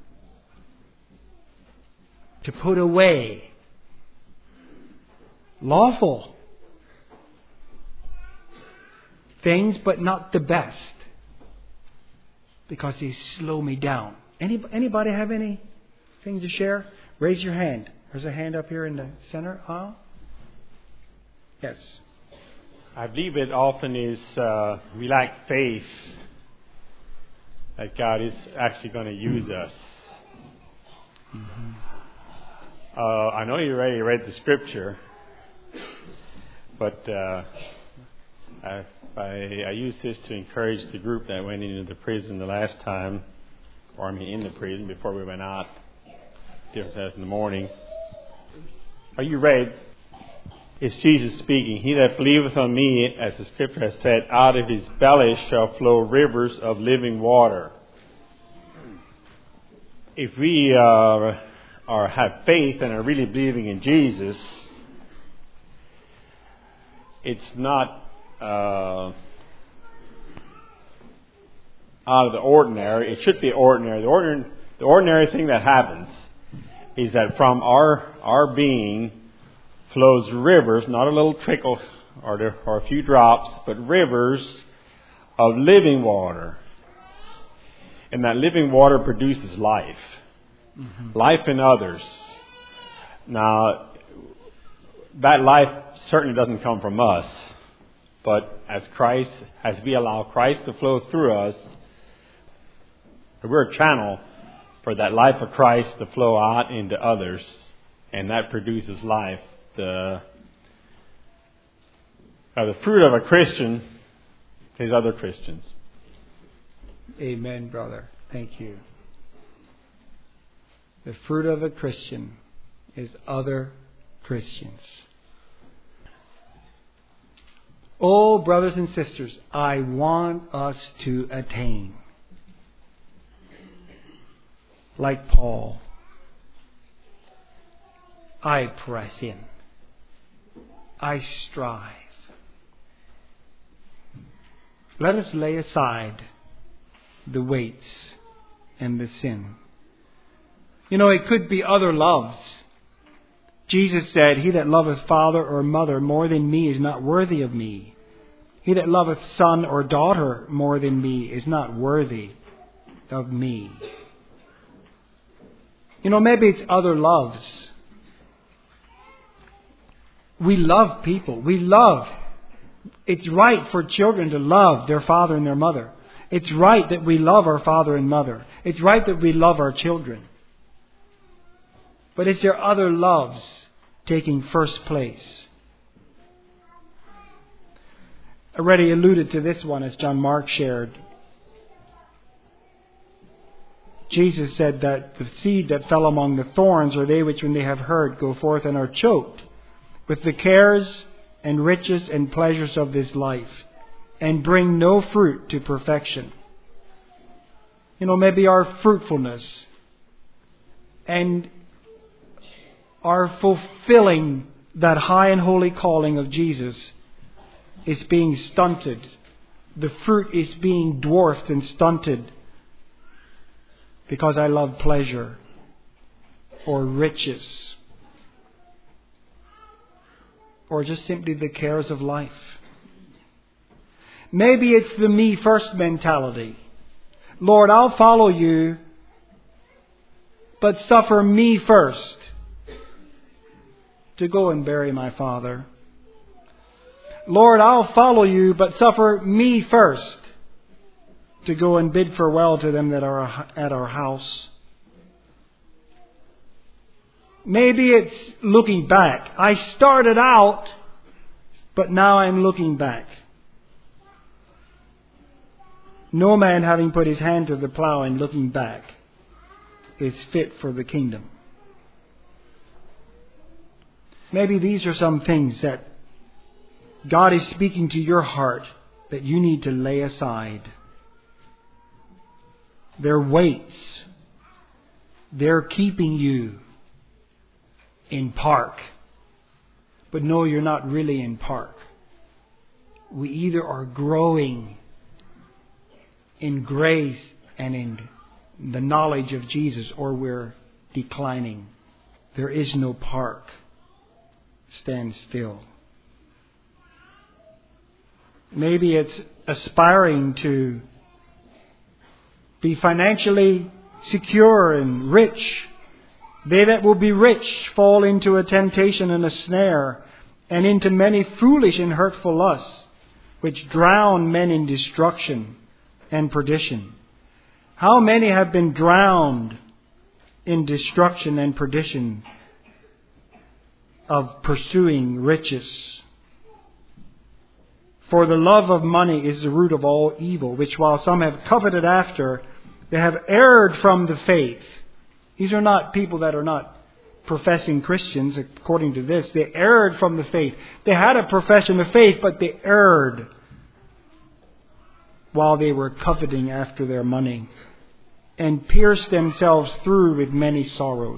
to put away lawful things, but not the best, because they slow me down. Anybody have anything to share? Raise your hand. There's a hand up here in the center. Yes. I believe it often is we lack faith that God is actually going to use us. Mm-hmm. I know you already read the scripture, but I used this to encourage the group that went into the prison the last time, in the prison before we went out, different in the morning. Are you ready? It's Jesus speaking. He that believeth on me, as the scripture has said, out of his belly shall flow rivers of living water. If we have faith and are really believing in Jesus, it's not out of the ordinary. It should be ordinary. The ordinary thing that happens is that from our being flows rivers, not a little trickle or a few drops, but rivers of living water. And that living water produces life. Mm-hmm. Life in others. Now, that life certainly doesn't come from us. But as we allow Christ to flow through us, we're a channel for that life of Christ to flow out into others. And that produces life. The fruit of a Christian is other Christians. Amen, brother. Thank you. The fruit of a Christian is other Christians. Oh, brothers and sisters, I want us to attain, like Paul, I press in. I strive. Let us lay aside the weights and the sin. You know, it could be other loves. Jesus said, "He that loveth father or mother more than me is not worthy of me. He that loveth son or daughter more than me is not worthy of me." You know, maybe it's other loves. We love people. It's right for children to love their father and their mother. It's right that we love our father and mother. It's right that we love our children. But is there other loves taking first place? I already alluded to this one as John Mark shared. Jesus said that the seed that fell among the thorns are they which when they have heard go forth and are choked with the cares and riches and pleasures of this life and bring no fruit to perfection. You know, maybe our fruitfulness and our fulfilling that high and holy calling of Jesus is being stunted. The fruit is being dwarfed and stunted because I love pleasure or riches or just simply the cares of life. Maybe it's the me first mentality. Lord, I'll follow you, but suffer me first to go and bury my father. Lord, I'll follow you, but suffer me first to go and bid farewell to them that are at our house. Maybe it's looking back. I started out, but now I'm looking back. No man having put his hand to the plow and looking back is fit for the kingdom. Maybe these are some things that God is speaking to your heart that you need to lay aside. They're weights. They're keeping you in park. But no, you're not really in park. We either are growing in grace and in the knowledge of Jesus, or we're declining. There is no park. Stand still. Maybe it's aspiring to be financially secure and rich. They that will be rich fall into a temptation and a snare, and into many foolish and hurtful lusts, which drown men in destruction and perdition. How many have been drowned in destruction and perdition of pursuing riches? For the love of money is the root of all evil, which while some have coveted after, they have erred from the faith. These are not people that are not professing Christians, according to this. They erred from the faith. They had a profession of faith, but they erred while they were coveting after their money, and pierced themselves through with many sorrows.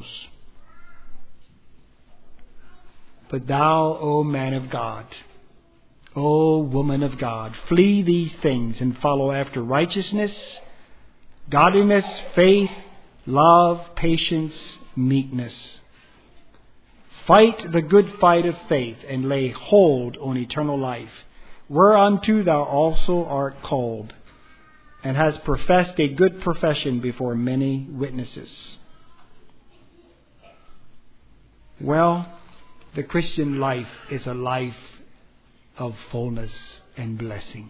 But thou, O man of God, O woman of God, flee these things and follow after righteousness, godliness, faith, love, patience, meekness. Fight the good fight of faith and lay hold on eternal life, whereunto thou also art called, and hast professed a good profession before many witnesses. Well, the Christian life is a life of fullness and blessing.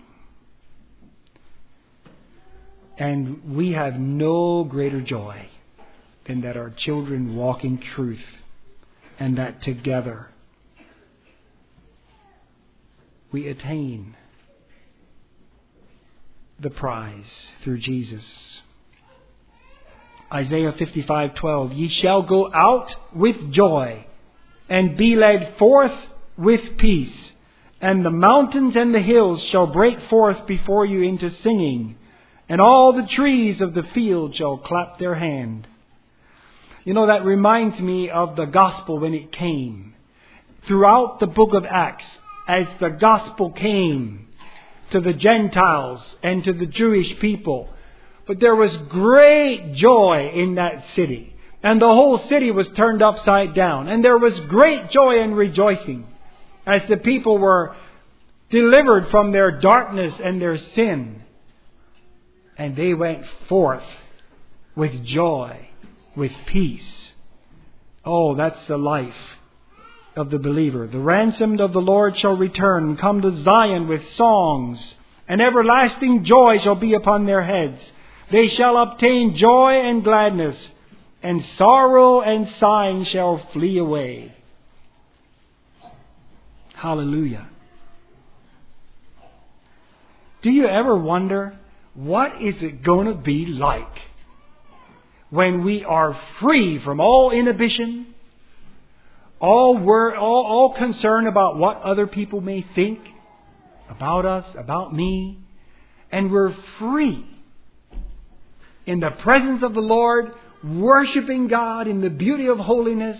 And we have no greater joy than that our children walk in truth, and that together we attain the prize through Jesus. Isaiah 55:12, ye shall go out with joy and be led forth with peace, and the mountains and the hills shall break forth before you into singing, and all the trees of the field shall clap their hand. You know, that reminds me of the gospel when it came. Throughout the book of Acts, as the gospel came to the Gentiles and to the Jewish people, but there was great joy in that city. And the whole city was turned upside down. And there was great joy and rejoicing as the people were delivered from their darkness and their sin. And they went forth with joy, with peace. Oh, that's the life of the believer. The ransomed of the Lord shall return and come to Zion with songs, and everlasting joy shall be upon their heads. They shall obtain joy and gladness, and sorrow and sighing shall flee away. Hallelujah. Do you ever wonder, what is it going to be like when we are free from all inhibition, all concern about what other people may think about us, about me, and we're free in the presence of the Lord, worshiping God in the beauty of holiness.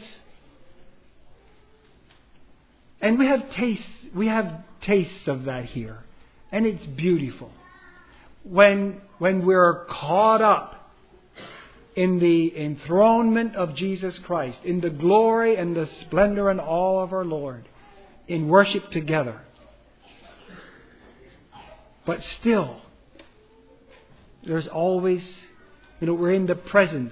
And we have tastes of that here. And it's beautiful. When we're caught up in the enthronement of Jesus Christ, in the glory and the splendor and awe of our Lord, in worship together. But still, there's always, we're in the presence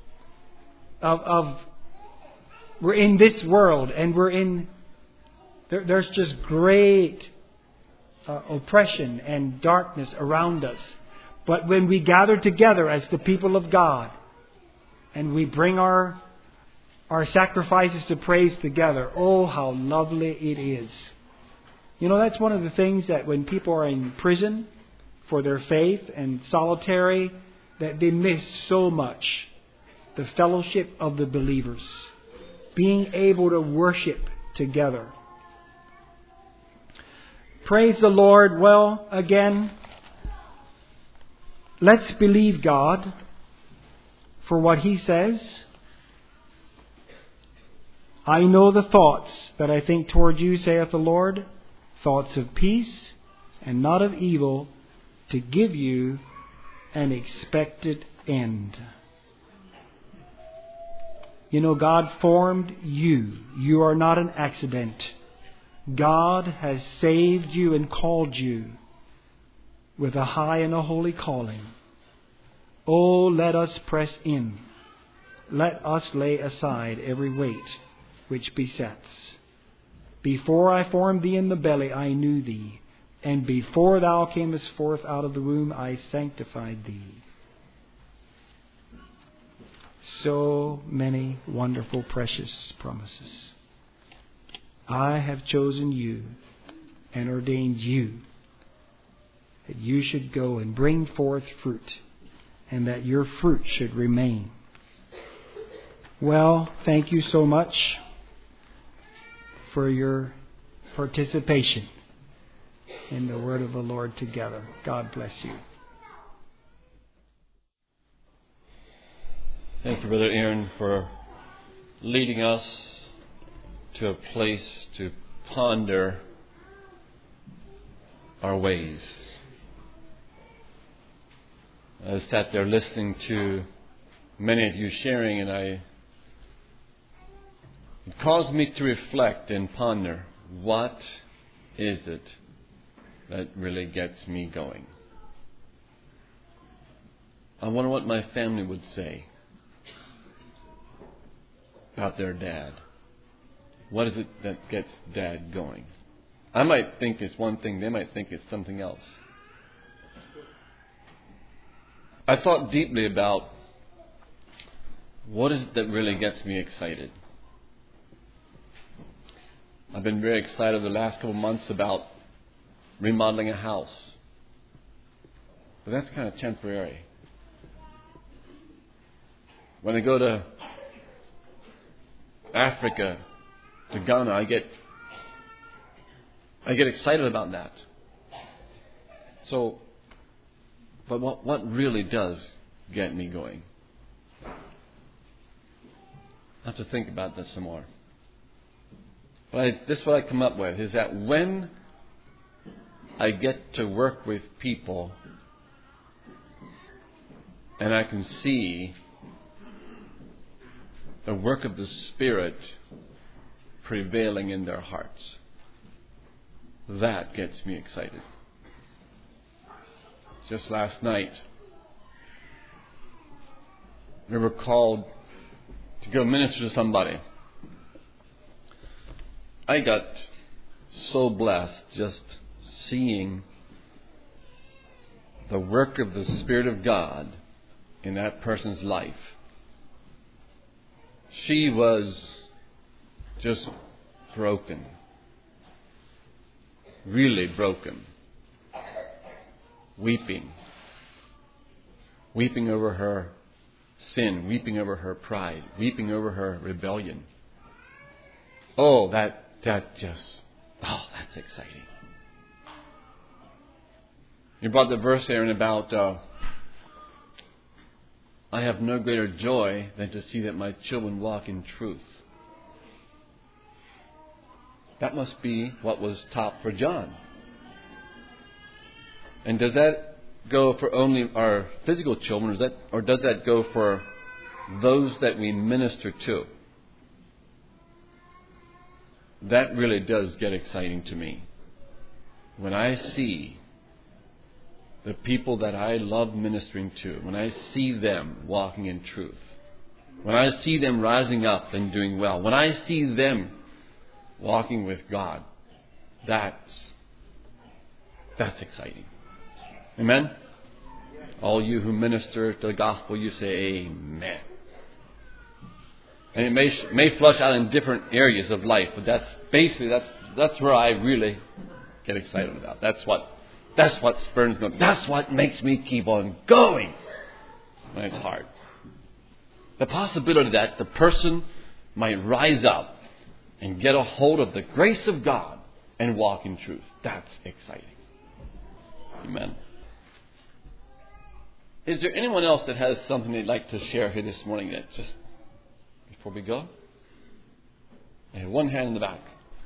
we're in this world, and there's just great oppression and darkness around us. But when we gather together as the people of God, and we bring our sacrifices to praise together, oh, how lovely it is. That's one of the things that when people are in prison for their faith and solitary, that they miss so much. The fellowship of the believers. Being able to worship together. Praise the Lord. Well, again, let's believe God for what He says. I know the thoughts that I think toward you, saith the Lord, thoughts of peace and not of evil, to give you an expected end. God formed you. You are not an accident. God has saved you and called you with a high and a holy calling. Oh, let us press in. Let us lay aside every weight which besets. Before I formed thee in the belly, I knew thee. And before thou camest forth out of the womb, I sanctified thee. So many wonderful, precious promises. I have chosen you and ordained you that you should go and bring forth fruit, and that your fruit should remain. Well, thank you so much for your participation in the word of the Lord together. God bless you. Thank you, Brother Aaron, for leading us to a place to ponder our ways. I sat there listening to many of you sharing, and it caused me to reflect and ponder, what is it that really gets me going? I wonder what my family would say about their dad. What is it that gets Dad going? I might think it's one thing, they might think it's something else. I thought deeply about what is it that really gets me excited. I've been very excited the last couple of months about remodeling a house. But that's kind of temporary. When I go to Africa, to Ghana, I get excited about that. So, but what really does get me going? I have to think about that some more. This is what I come up with, is that when I get to work with people and I can see the work of the Spirit prevailing in their hearts, that gets me excited. Just last night, we were called to go minister to somebody. I got so blessed just seeing the work of the Spirit of God in that person's life. She was just broken. Really broken. Weeping. Weeping over her sin. Weeping over her pride. Weeping over her rebellion. Oh, that's exciting. You brought the verse, Aaron, about I have no greater joy than to see that my children walk in truth. That must be what was top for John. And does that go for only our physical children, or does that go for those that we minister to? That really does get exciting to me. When I see the people that I love ministering to, when I see them walking in truth, when I see them rising up and doing well, when I see them walking with God, that's exciting. Amen? All you who minister to the gospel, you say amen. And it may flush out in different areas of life, but that's where I really get excited about. That's what spurs me. That's what makes me keep on going when it's hard. The possibility that the person might rise up and get a hold of the grace of God and walk in truth. That's exciting. Amen. Is there anyone else that has something they'd like to share here this morning that just before we go? I have one hand in the back.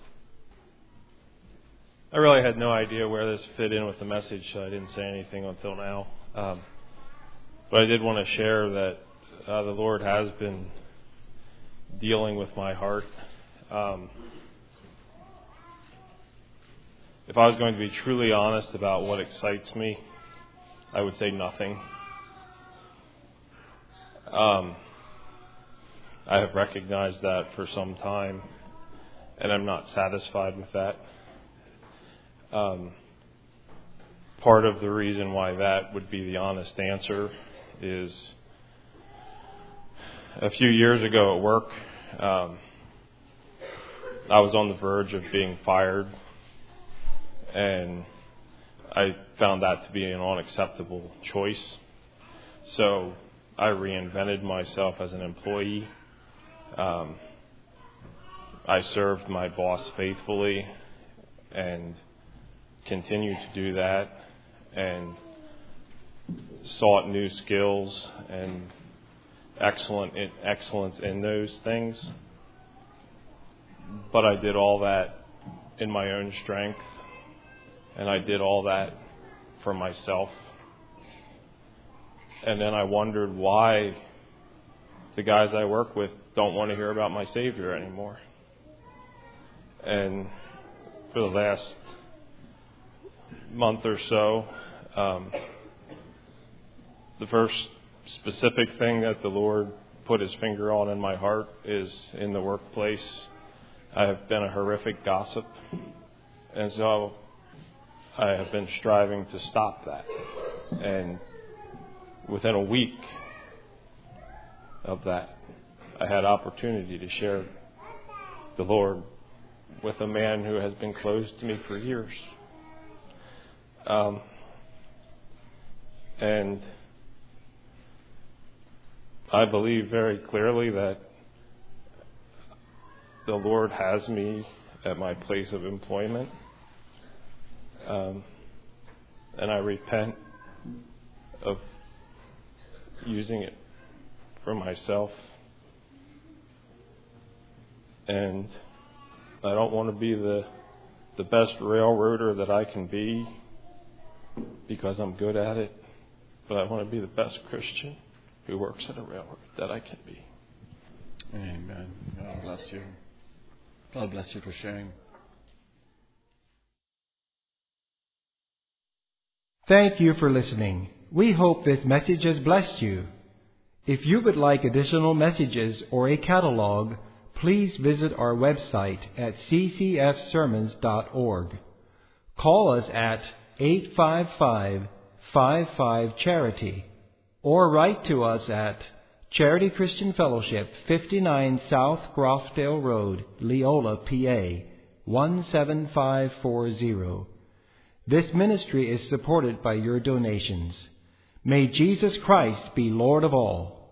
I really had no idea where this fit in with the message, so I didn't say anything until now. But I did want to share that the Lord has been dealing with my heart. If I was going to be truly honest about what excites me, I would say nothing. I have recognized that for some time, and I'm not satisfied with that. Part of the reason why that would be the honest answer is a few years ago at work, I was on the verge of being fired, and I found that to be an unacceptable choice. So I reinvented myself as an employee. I served my boss faithfully and continued to do that, and sought new skills and excellence in those things. But I did all that in my own strength, and I did all that for myself. And then I wondered why the guys I work with don't want to hear about my Savior anymore. And for the last month or so, the first specific thing that the Lord put His finger on in my heart is in the workplace. I have been a horrific gossip, and so I have been striving to stop that. And within a week of that, I had opportunity to share the Lord with a man who has been close to me for years. And I believe very clearly that the Lord has me at my place of employment. And I repent of using it for myself. And I don't want to be the best railroader that I can be because I'm good at it, but I want to be the best Christian who works at a railroad that I can be. Amen. God bless you. God bless you for sharing. Thank you for listening. We hope this message has blessed you. If you would like additional messages or a catalog, please visit our website at ccfsermons.org. Call us at 855-55-CHARITY or write to us at Charity Christian Fellowship, 59 South Grofdale Road, Leola, PA, 17540. This ministry is supported by your donations. May Jesus Christ be Lord of all.